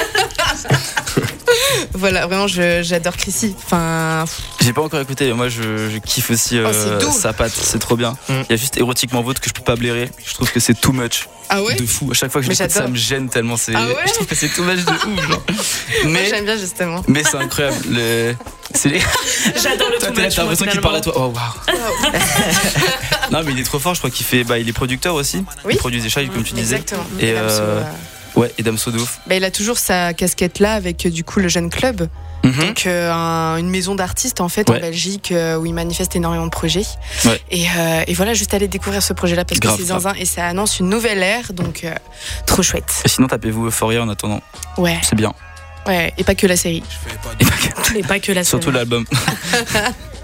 [SPEAKER 7] Voilà, vraiment, je, j'adore Chrissy. Enfin,
[SPEAKER 8] j'ai pas encore écouté, moi je, je kiffe aussi euh,
[SPEAKER 7] oh, c'est doux.
[SPEAKER 8] sa patte, c'est trop bien. Il
[SPEAKER 15] Mm.
[SPEAKER 8] y a juste érotiquement vôtre que je peux pas blairer. Je trouve que c'est too much.
[SPEAKER 7] Ah ouais
[SPEAKER 8] de fou. À chaque fois que je
[SPEAKER 7] Mais
[SPEAKER 8] l'écoute, ça
[SPEAKER 7] j'adore.
[SPEAKER 8] me gêne tellement. C'est...
[SPEAKER 7] Ah ouais
[SPEAKER 8] je trouve que c'est too much de ouf. Genre.
[SPEAKER 7] moi
[SPEAKER 8] Mais,
[SPEAKER 7] j'aime bien justement.
[SPEAKER 8] mais c'est incroyable. Les... C'est les...
[SPEAKER 9] J'adore le
[SPEAKER 8] Toi,
[SPEAKER 9] tout
[SPEAKER 8] t'es là,
[SPEAKER 9] match,
[SPEAKER 8] t'as
[SPEAKER 9] moi,
[SPEAKER 8] l'impression qu'il
[SPEAKER 9] finalement.
[SPEAKER 8] parle à toi. Oh waouh. Non, mais il est trop fort. Je crois qu'il fait. Bah, il est producteur aussi.
[SPEAKER 7] Oui.
[SPEAKER 8] Il produit des chats, comme tu disais.
[SPEAKER 7] Exactement.
[SPEAKER 8] Et
[SPEAKER 7] Et Damso,
[SPEAKER 8] euh...
[SPEAKER 7] euh,
[SPEAKER 8] ouais, et Damso de ouf.
[SPEAKER 7] bah, il a toujours sa casquette là avec euh, du coup le jeune club.
[SPEAKER 8] Mm-hmm.
[SPEAKER 7] Donc euh, un- une maison d'artistes en fait
[SPEAKER 8] Ouais.
[SPEAKER 7] en Belgique euh, où il manifeste énormément de projets.
[SPEAKER 8] Ouais.
[SPEAKER 7] Et, euh, et voilà, juste aller découvrir ce projet-là parce
[SPEAKER 8] Grave,
[SPEAKER 7] que c'est
[SPEAKER 8] grave.
[SPEAKER 7] zinzin et ça annonce une nouvelle ère, donc euh, trop chouette.
[SPEAKER 8] Et sinon, tapez-vous Euphoria en attendant.
[SPEAKER 7] Ouais,
[SPEAKER 8] C'est bien.
[SPEAKER 7] ouais, et pas que la série.
[SPEAKER 8] Et pas que-
[SPEAKER 9] Et pas que la
[SPEAKER 8] Surtout
[SPEAKER 9] série.
[SPEAKER 8] l'album.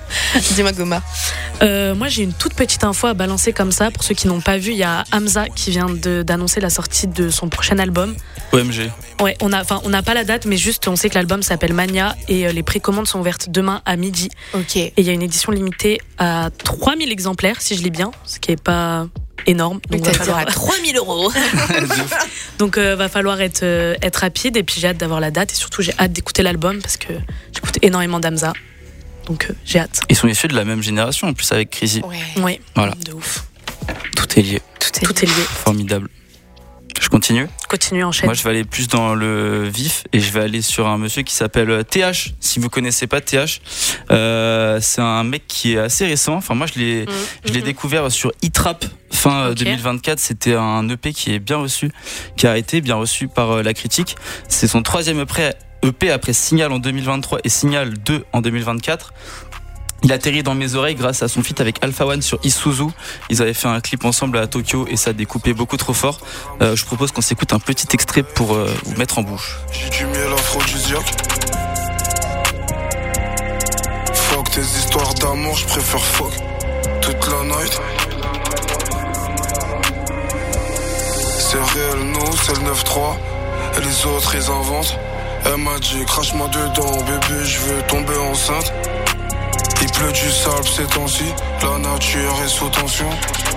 [SPEAKER 7] Dis-moi Goma.
[SPEAKER 9] Euh, moi j'ai une toute petite info à balancer comme ça. Pour ceux qui n'ont pas vu, il y a Hamza qui vient de, d'annoncer la sortie de son prochain album.
[SPEAKER 8] O M G.
[SPEAKER 9] Ouais, on a, enfin, on n'a pas la date, mais juste on sait que l'album s'appelle Mania et euh, les précommandes sont ouvertes demain à midi.
[SPEAKER 7] Ok.
[SPEAKER 9] Et il y a une édition limitée à trois mille exemplaires, si je lis bien, ce qui est pas énorme.
[SPEAKER 7] Donc
[SPEAKER 9] va
[SPEAKER 7] t'as
[SPEAKER 9] falloir...
[SPEAKER 7] à trois mille euros.
[SPEAKER 9] Donc euh, va falloir être euh, être rapide et puis j'ai hâte d'avoir la date et surtout j'ai hâte d'écouter l'album parce que j'écoute énormément d'Hamza. Donc euh, j'ai hâte.
[SPEAKER 8] Ils sont issus de la même génération en plus avec Crazy.
[SPEAKER 9] Ouais. Ouais.
[SPEAKER 8] Voilà.
[SPEAKER 9] De ouf.
[SPEAKER 8] Tout est lié.
[SPEAKER 9] Tout est, Tout est lié.
[SPEAKER 8] Formidable. Je continue.
[SPEAKER 9] Continue, enchaîne.
[SPEAKER 8] Moi, je vais aller plus dans le vif et je vais aller sur un monsieur qui s'appelle T H. Si vous connaissez pas T H, euh, c'est un mec qui est assez récent. Enfin, moi, je l'ai, mmh. je l'ai mmh. découvert sur E-Trap fin okay. deux mille vingt-quatre. C'était un E P qui est bien reçu, qui a été bien reçu par la critique. C'est son troisième E P après Signal en deux mille vingt-trois et Signal deux en deux mille vingt-quatre. Il atterrit dans mes oreilles grâce à son feat avec Alpha One sur Isuzu. Ils avaient fait un clip ensemble à Tokyo et ça découpait beaucoup trop fort. Euh, je propose qu'on s'écoute un petit extrait pour euh, vous mettre en bouche.
[SPEAKER 1] J'ai du miel aphrodisiaque. Fuck tes histoires d'amour, je préfère fuck toute la night. C'est réel, nous, c'est le neuf trois. Et les autres, ils inventent. Elle m'a dit, crache-moi dedans, bébé, je veux tomber enceinte. Il pleut du sable ces temps-ci, la nature est sous tension.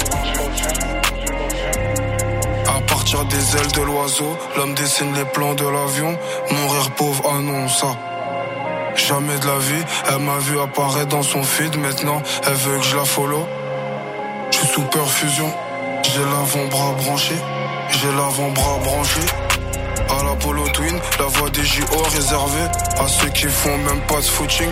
[SPEAKER 1] À partir des ailes de l'oiseau, l'homme dessine les plans de l'avion. Mon rire pauvre annonce ça. Jamais de la vie, elle m'a vu apparaître dans son feed. Maintenant, elle veut que je la follow. Je suis sous perfusion, j'ai l'avant-bras branché. J'ai l'avant-bras branché. À l'Apollo Twin, la voix des J O réservée à ceux qui font même pas de footing.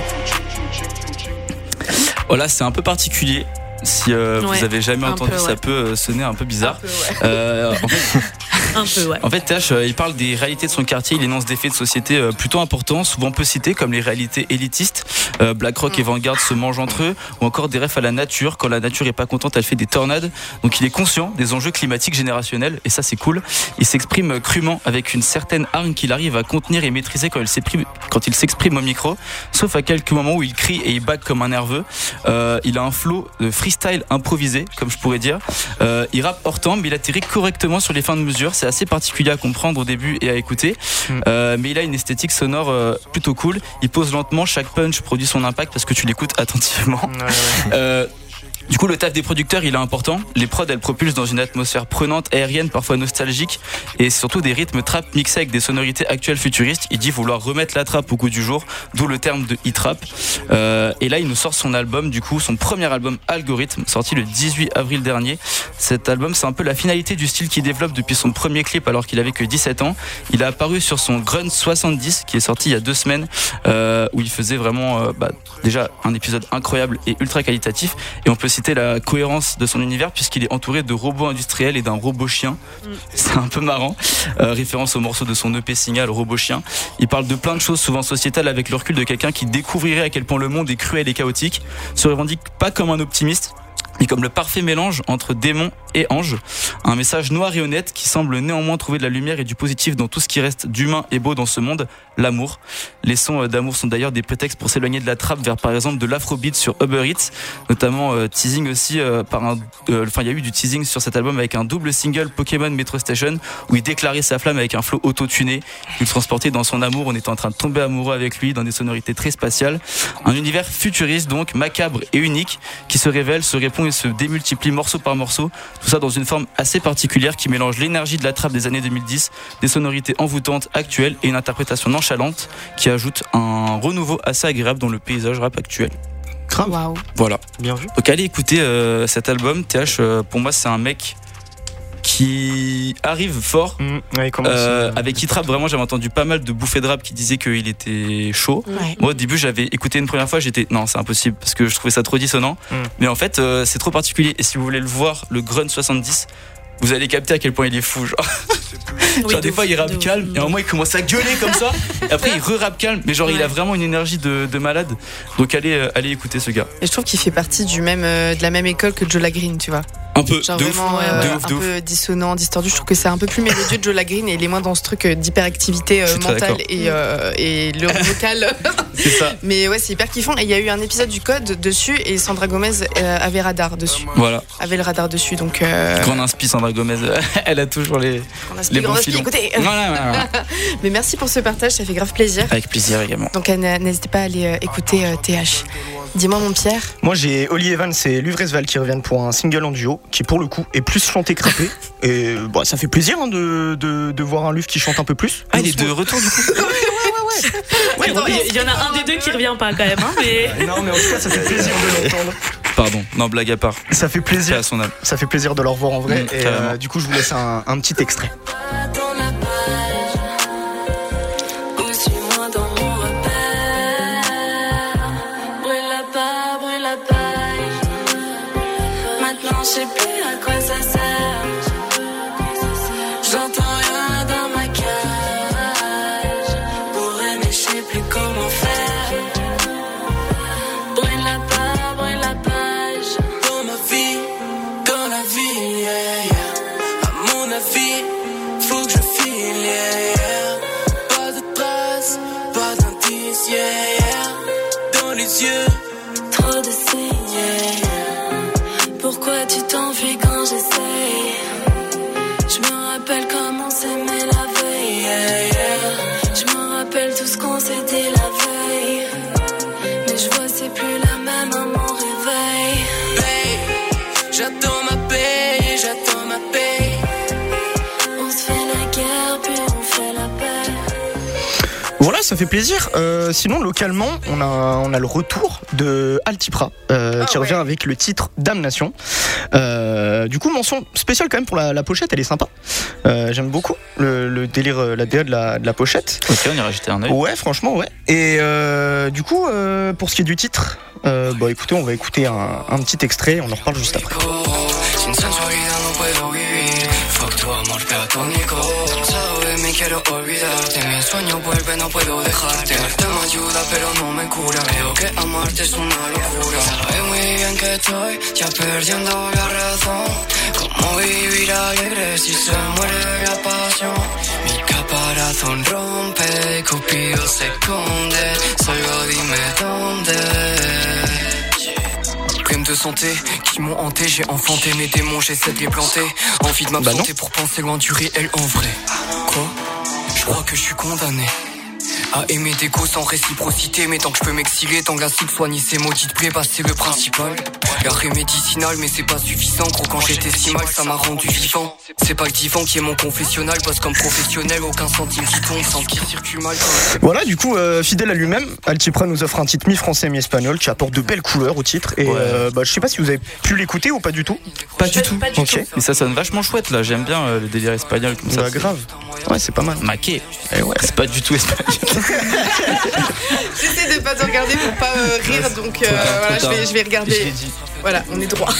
[SPEAKER 8] Voilà, c'est un peu particulier. Si euh,
[SPEAKER 9] ouais,
[SPEAKER 8] vous avez jamais entendu,
[SPEAKER 9] peu,
[SPEAKER 8] ça
[SPEAKER 9] ouais.
[SPEAKER 8] peut sonner un peu bizarre.
[SPEAKER 9] Un peu, ouais.
[SPEAKER 8] euh, en fait,
[SPEAKER 9] un peu, ouais.
[SPEAKER 8] En fait, T H, euh, il parle des réalités de son quartier, il énonce des faits de société euh, plutôt importants, souvent peu cités, comme les réalités élitistes. Euh, BlackRock mmh. et Vanguard se mangent entre eux, ou encore des refs à la nature. Quand la nature est pas contente, elle fait des tornades. Donc il est conscient des enjeux climatiques générationnels, et ça c'est cool. Il s'exprime crûment avec une certaine hargne qu'il arrive à contenir et maîtriser quand il s'exprime, quand il s'exprime au micro, sauf à quelques moments où il crie et il bague comme un nerveux. Euh, il a un flow de freestyle improvisé, comme je pourrais dire. Euh, il rappe hors temps, mais il atterrit correctement sur les fins de mesure. C'est assez particulier à comprendre au début et à écouter. Mm. Euh, mais il a une esthétique sonore euh, plutôt cool. Il pose lentement, chaque punch produit son impact parce que tu l'écoutes attentivement. Ouais, ouais. Euh, Du coup, le taf des producteurs, il est important. Les prods, elles propulsent dans une atmosphère prenante, aérienne, parfois nostalgique, et surtout des rythmes trap mixés avec des sonorités actuelles futuristes. Il dit vouloir remettre la trap au goût du jour, d'où le terme de e-trap. Euh, et là, il nous sort son album, du coup, son premier album Algorithme, sorti le dix-huit avril dernier. Cet album, c'est un peu la finalité du style qu'il développe depuis son premier clip, alors qu'il avait que dix-sept ans. Il a apparu sur son Grunt soixante-dix, qui est sorti il y a deux semaines, euh, où il faisait vraiment, euh, bah, déjà un épisode incroyable et ultra qualitatif. Et on peut citer la cohérence de son univers puisqu'il est entouré de robots industriels et d'un robot chien. Mm. C'est un peu marrant. Euh, référence au morceau de son E P Signal, Robot Chien. Il parle de plein de choses souvent sociétales avec le recul de quelqu'un qui découvrirait à quel point le monde est cruel et chaotique. Se revendique pas comme un optimiste, mais comme le parfait mélange entre démon et ange. Un message noir et honnête qui semble néanmoins trouver de la lumière et du positif dans tout ce qui reste d'humain et beau dans ce monde, l'amour. Les sons d'amour sont d'ailleurs des prétextes pour s'éloigner de la trappe vers par exemple de l'afrobeat sur Uber Eats, notamment euh, teasing aussi euh, par un... Euh, enfin il y a eu du teasing sur cet album avec un double single Pokémon Metro Station où il déclarait sa flamme avec un flow auto-tuné. Il transportait dans son amour, on était en train de tomber amoureux avec lui dans des sonorités très spatiales. Un univers futuriste donc, macabre et unique qui se révèle, se répond et se démultiplie morceau par morceau. Tout ça dans une forme assez particulière qui mélange l'énergie de la trappe des années deux mille dix, des sonorités envoûtantes actuelles et une interprétation nonchalante qui ajoute un renouveau assez agréable dans le paysage rap actuel.
[SPEAKER 15] Grave.
[SPEAKER 9] Wow.
[SPEAKER 8] Voilà.
[SPEAKER 15] Bien vu.
[SPEAKER 8] Donc allez écouter euh, cet album. T H, euh, pour moi, c'est un mec qui arrive fort. Mmh, ouais, euh, avec E-Trap, vraiment, j'avais entendu pas mal de bouffées de rap qui disaient qu'il était chaud. Ouais. Moi, au début, j'avais écouté une première fois, j'étais non, c'est impossible parce que je trouvais ça trop dissonant. Mmh. Mais en fait, euh, c'est trop particulier. Et si vous voulez le voir, le Grunt soixante-dix, vous allez capter à quel point il est fou. Genre, oui, genre des fois, il rappe calme et à un moment, il commence à gueuler comme ça. Et après, il re-rappe calme. Mais genre, ouais. il a vraiment une énergie de, de malade. Donc, allez, euh, allez écouter ce gars.
[SPEAKER 7] Et je trouve qu'il fait partie du même, euh, de la même école que Jola Green, tu vois.
[SPEAKER 8] Un peu,
[SPEAKER 7] Genre
[SPEAKER 8] de ouf,
[SPEAKER 7] vraiment
[SPEAKER 8] ouais,
[SPEAKER 7] euh,
[SPEAKER 8] de ouf, de
[SPEAKER 7] un
[SPEAKER 8] ouf.
[SPEAKER 7] peu dissonant, distordu. Je trouve que c'est un peu plus mélodieux de Joe Lagreen et il est moins dans ce truc euh, d'hyperactivité euh,
[SPEAKER 8] Je suis très
[SPEAKER 7] mentale
[SPEAKER 8] d'accord.
[SPEAKER 7] et, euh, et le vocal.
[SPEAKER 8] C'est ça.
[SPEAKER 7] Mais ouais, c'est hyper kiffant. Et il y a eu un épisode du Code dessus et Sandra Gomez euh, avait radar dessus.
[SPEAKER 8] Voilà.
[SPEAKER 7] Avait le radar dessus. Donc, euh...
[SPEAKER 8] Grande inspi Sandra Gomez, elle a toujours les,
[SPEAKER 7] inspi,
[SPEAKER 8] les
[SPEAKER 7] grand
[SPEAKER 8] bons
[SPEAKER 7] inspi,
[SPEAKER 8] filons.
[SPEAKER 7] écoutez.
[SPEAKER 8] Voilà, voilà, voilà.
[SPEAKER 7] Mais merci pour ce partage, ça fait grave plaisir.
[SPEAKER 8] Avec plaisir également.
[SPEAKER 7] Donc euh, n'hésitez pas à aller euh, écouter euh, T H. Dis-moi mon Pierre.
[SPEAKER 15] Moi j'ai Oli Evans et Luvresval qui reviennent pour un single en duo qui pour le coup est plus chanté que rappé. Et bah, ça fait plaisir hein, de, de, de voir un Luv qui chante un peu plus.
[SPEAKER 8] Ah, il est de retour du coup.
[SPEAKER 9] Ouais, bon, il y en a un des deux qui revient pas quand même. Hein, mais...
[SPEAKER 15] Non mais en tout cas ça fait plaisir de l'entendre.
[SPEAKER 8] Pardon, non, blague à part.
[SPEAKER 15] Ça fait plaisir.
[SPEAKER 8] À son âme.
[SPEAKER 15] Ça fait plaisir de le revoir en vrai.
[SPEAKER 8] Mmh,
[SPEAKER 15] et euh, du coup je vous laisse un, un petit extrait.
[SPEAKER 11] Je sais plus à quoi ça sert. J'entends rien dans ma cage. Pour aimer, je sais plus comment faire. Brûle la page, brûle la page. Dans ma vie, dans la vie, yeah, yeah. À mon avis, faut que je file, yeah, yeah. Pas de traces, pas d'indices, yeah, yeah. Dans les yeux, trop de signes, yeah, yeah. Pourquoi tu t'enfuis quand j'essaye? Je me rappelle comment s'aimait la veille, yeah, yeah. Je me rappelle tout ce qu'on s'est dit la veille. Mais je vois c'est plus la même à mon réveil. Babe, j'attends ma paye, j'attends ma paye. On se fait la guerre puis on fait la paix.
[SPEAKER 15] Voilà, ça fait plaisir. Euh, sinon, localement, on a, on a le retour de Altipra euh,
[SPEAKER 7] Ah
[SPEAKER 15] qui
[SPEAKER 7] ouais.
[SPEAKER 15] revient avec le titre Damnation. Euh, du coup, mention spéciale quand même pour la, la pochette, elle est sympa. Euh, J'aime beaucoup le, le délire, la D A de la, de la pochette.
[SPEAKER 8] Ok, on ira jeter un œil.
[SPEAKER 15] Ouais, franchement, ouais. Et euh, du coup, euh, pour ce qui est du titre, euh, bah écoutez, on va écouter un, un petit extrait, on en reparle juste après.
[SPEAKER 11] Sin sensualidad no puedo vivir. Fuck tu amor platónico. Cansado de mí quiero olvidarte. Mi sueño vuelve, no puedo dejarte. Darte me ayuda pero no me cura. Creo que amarte es una locura. Sabes muy bien que estoy ya perdiendo la razón. ¿Cómo vivir alegre si se muere la pasión? Mi caparazón rompe, Cupido se esconde. Solo dime dónde. Problèmes de santé qui m'ont hanté, j'ai enfanté mes démons, j'essaie de les planter. Envie de m'absenter pour penser loin du réel en vrai. Quoi? Je crois que je suis condamné à aimer des gosses sans réciprocité. Mais tant que je peux m'exiler, tant que la cible soigne ses maudites plaies, bah c'est le principal. L'arrêt médicinal mais c'est pas suffisant. Gros quand j'étais si mal ça m'a rendu vivant. C'est pas le divan qui est mon confessionnal. Bosse comme professionnel, aucun centime qui tombe sans qui circule mal.
[SPEAKER 15] Voilà, du coup, euh, fidèle à lui-même, Altipra nous offre un titre mi-français, mi-espagnol qui apporte de belles couleurs au titre. Et
[SPEAKER 8] Ouais.
[SPEAKER 15] euh, bah, je sais pas si vous avez pu l'écouter ou pas du tout.
[SPEAKER 8] Pas du tout.
[SPEAKER 9] Pas du
[SPEAKER 15] Ok.
[SPEAKER 8] Mais ça sonne vachement chouette là, j'aime bien euh, le délire espagnol comme ça.
[SPEAKER 15] Bah, grave. Ouais, c'est pas mal.
[SPEAKER 8] Maqué.
[SPEAKER 15] Et ouais.
[SPEAKER 8] C'est pas du tout espagnol.
[SPEAKER 7] J'essaie de pas te regarder pour pas euh, rire, donc euh,
[SPEAKER 8] Trop tard,
[SPEAKER 7] voilà,
[SPEAKER 8] trop
[SPEAKER 7] je vais,
[SPEAKER 8] tard.
[SPEAKER 7] je vais regarder.
[SPEAKER 8] Je l'ai dit.
[SPEAKER 7] Voilà, on est droit.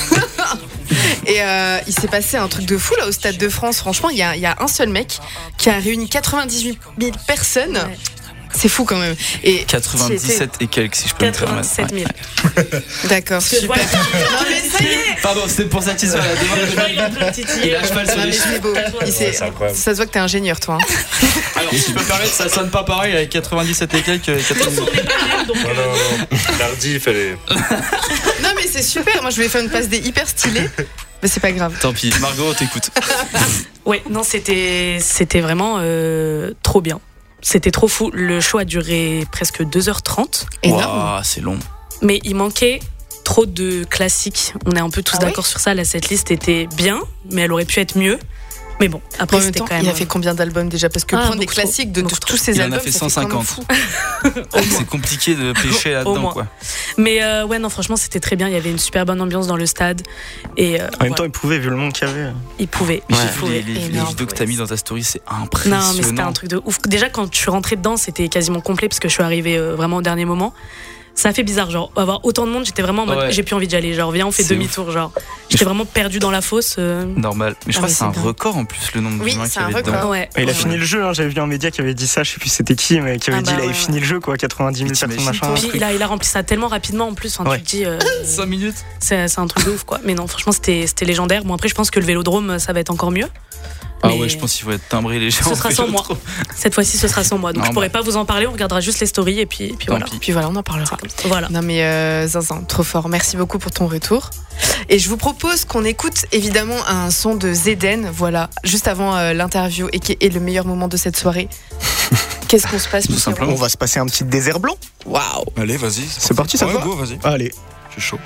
[SPEAKER 7] Et euh, il s'est passé un truc de fou là au Stade de France. Franchement, il y a, il y a un seul mec qui a réuni quatre-vingt-dix-huit mille personnes.
[SPEAKER 9] Ouais.
[SPEAKER 7] C'est fou quand même. Et
[SPEAKER 8] quatre-vingt-dix-sept et quelques si je peux me permettre.
[SPEAKER 9] quatre-vingt-dix-sept mille.
[SPEAKER 8] Ouais.
[SPEAKER 7] D'accord,
[SPEAKER 9] Je vois
[SPEAKER 7] super. Non mais ça y est.
[SPEAKER 8] Pardon, c'était pour satisfaire la demande. Il a cheval sur
[SPEAKER 7] Non,
[SPEAKER 8] les
[SPEAKER 7] mais
[SPEAKER 8] cheveux.
[SPEAKER 7] c'est beau. Il s'est-
[SPEAKER 13] c'est incroyable.
[SPEAKER 7] ça se voit que t'es ingénieur, toi. hein.
[SPEAKER 8] Alors, si je peux me permettre, ça sonne pas pareil avec quatre-vingt-dix-sept et quelques. et quatre-vingt-dix.
[SPEAKER 9] On n'est pas les mêmes, donc.
[SPEAKER 13] Non, non, non. L'ardi, il fallait.
[SPEAKER 7] Non mais c'est super. Moi, je vais faire une passe des hyper stylée. Mais c'est pas grave.
[SPEAKER 8] Tant pis, Margot, on t'écoute.
[SPEAKER 9] Ouais, non, c'était c'était vraiment euh, trop bien. C'était trop fou. Le show a duré presque deux heures trente.
[SPEAKER 7] Énorme.
[SPEAKER 8] Waouh, c'est long.
[SPEAKER 9] Mais il manquait trop de classiques. On est un peu tous
[SPEAKER 7] Ah ouais
[SPEAKER 9] d'accord sur ça. La setlist était bien, mais elle aurait pu être mieux. Mais bon,
[SPEAKER 7] En
[SPEAKER 9] après
[SPEAKER 7] même
[SPEAKER 9] c'était
[SPEAKER 7] temps,
[SPEAKER 9] quand même.
[SPEAKER 7] il a fait combien d'albums déjà? Parce que
[SPEAKER 9] Ah,
[SPEAKER 7] prendre des
[SPEAKER 9] beaucoup trop.
[SPEAKER 7] classiques de, de
[SPEAKER 9] Beaucoup
[SPEAKER 7] tous ces
[SPEAKER 8] Il en
[SPEAKER 7] albums,
[SPEAKER 8] a fait
[SPEAKER 7] ça
[SPEAKER 8] cent
[SPEAKER 7] quand même
[SPEAKER 8] cinquante.
[SPEAKER 7] fou.
[SPEAKER 8] C'est compliqué de pêcher
[SPEAKER 9] Au
[SPEAKER 8] là-dedans,
[SPEAKER 9] moins.
[SPEAKER 8] quoi.
[SPEAKER 9] Mais euh, ouais, non, franchement, c'était très bien. Il y avait une super bonne ambiance dans le stade. Et euh,
[SPEAKER 15] En même
[SPEAKER 9] voilà,
[SPEAKER 15] temps, il pouvait, vu le monde qu'il y avait.
[SPEAKER 9] il pouvait.
[SPEAKER 8] Mais
[SPEAKER 9] il
[SPEAKER 8] j'ai vu
[SPEAKER 9] pouvait.
[SPEAKER 8] les, les, les
[SPEAKER 7] Énorme.
[SPEAKER 8] vidéos que t'as mis dans ta story, c'est impressionnant.
[SPEAKER 9] Non, mais c'était un truc de ouf. Déjà, quand je suis rentrée dedans, c'était quasiment complet parce que je suis arrivée euh, vraiment au dernier moment. ça fait bizarre, genre avoir autant de monde, j'étais vraiment en mode
[SPEAKER 8] Ouais.
[SPEAKER 9] j'ai plus envie d'y aller, genre viens on fait
[SPEAKER 8] C'est
[SPEAKER 9] demi-tour, genre j'étais vraiment perdu dans la fosse. euh.
[SPEAKER 8] Normal. Mais je
[SPEAKER 9] Ah,
[SPEAKER 8] crois
[SPEAKER 9] mais
[SPEAKER 8] que c'est un
[SPEAKER 9] c'est dingue.
[SPEAKER 8] record en plus le nombre
[SPEAKER 9] Oui,
[SPEAKER 8] d'humains
[SPEAKER 9] c'est
[SPEAKER 8] qu'il y
[SPEAKER 9] un
[SPEAKER 8] avait dedans.
[SPEAKER 9] record. Ouais.
[SPEAKER 15] Et il a
[SPEAKER 9] Ouais.
[SPEAKER 15] fini le jeu, hein, j'avais vu un média qui avait dit ça, je sais plus c'était qui, mais qui avait
[SPEAKER 9] Ah
[SPEAKER 15] dit
[SPEAKER 9] bah
[SPEAKER 15] il avait
[SPEAKER 9] ouais,
[SPEAKER 15] fini le jeu quoi, quatre-vingt-dix mille personnes machin.
[SPEAKER 9] Puis il a, il a rempli ça tellement rapidement en plus, enfin,
[SPEAKER 15] Ouais.
[SPEAKER 9] tu te dis. euh,
[SPEAKER 8] cinq minutes
[SPEAKER 9] C'est, c'est un truc de ouf quoi. Mais non, franchement, c'était, c'était légendaire. Bon, après, je pense que le vélodrome, ça va être encore mieux.
[SPEAKER 8] Ah
[SPEAKER 9] Mais
[SPEAKER 8] ouais, je pense qu'il faut être timbré les gens.
[SPEAKER 9] Ce sera sans moi. Cette fois-ci, ce sera sans moi. Donc,
[SPEAKER 8] Non,
[SPEAKER 9] je pourrais
[SPEAKER 8] bah.
[SPEAKER 9] pas vous en parler. On regardera juste les stories et puis, puis voilà.
[SPEAKER 7] Puis voilà, on en parlera.
[SPEAKER 9] Voilà.
[SPEAKER 7] Non mais euh, Zinzin, trop fort. Merci beaucoup pour ton retour. Et je vous propose qu'on écoute évidemment un son de Zeden, voilà, juste avant euh, l'interview et qui est le meilleur moment de cette soirée. Qu'est-ce qu'on se passe
[SPEAKER 15] Tout simplement. On va se passer un petit désert blanc.
[SPEAKER 7] Waouh.
[SPEAKER 10] Allez, vas-y.
[SPEAKER 15] C'est parti, ça
[SPEAKER 10] ouais,
[SPEAKER 15] va
[SPEAKER 10] go, vas-y.
[SPEAKER 15] Allez.
[SPEAKER 10] Je suis chaud.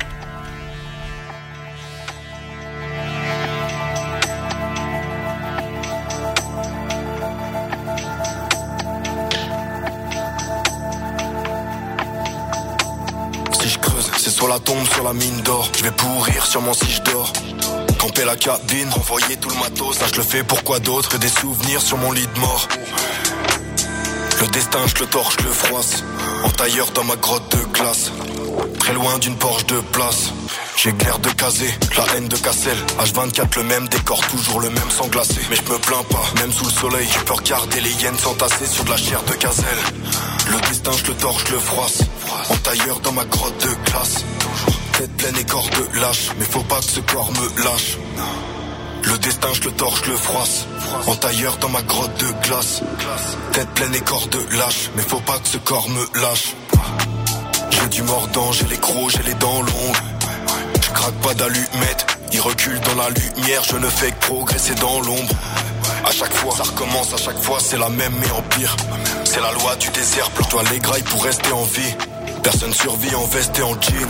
[SPEAKER 1] Si je creuse, c'est sur la tombe, sur la mine d'or. Je vais pourrir sûrement si je dors. Camper la cabine, renvoyer tout le matos. Ça je le fais pour quoi d'autre que des souvenirs sur mon lit de mort. Le destin, je le torche, je le froisse. En tailleur dans ma grotte de glace. Très loin d'une Porsche de place. J'ai glaire de casé, la haine de Cassel. H vingt-quatre le même décor, toujours le même sans glacer. Mais je me plains pas, même sous le soleil. Tu peux regarder les hyènes s'entasser sur de la chair de gazelle. Le destin, je le torche, je le froisse. En tailleur dans ma grotte de glace. Tête pleine et corps de lâche. Mais faut pas que ce corps me lâche. Le destin, je le torche, je le froisse. En tailleur dans ma grotte de glace. Tête pleine et corps de lâche. Mais faut pas que ce corps me lâche. J'ai du mordant, j'ai les crocs, j'ai les dents longues. Je craque pas d'allumettes, il recule dans la lumière, je ne fais que progresser dans l'ombre. À chaque fois, ça recommence, à chaque fois, c'est la même mais en pire. C'est la loi du désert, plante-toi les grailles pour rester en vie. Personne survit en veste et en jean.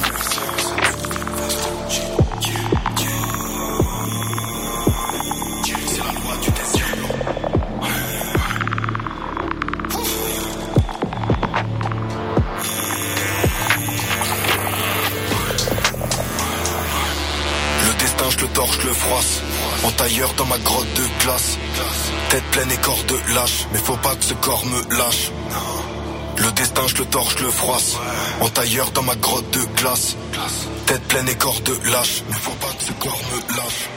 [SPEAKER 1] Je le torche, je le froisse. En tailleur dans ma grotte de glace. Tête pleine et corps de lâche. Mais faut pas que ce corps me lâche. Le destin, je le torche, je le froisse. En tailleur dans ma grotte de glace. Tête pleine et corps de lâche. Mais faut pas que ce corps me lâche.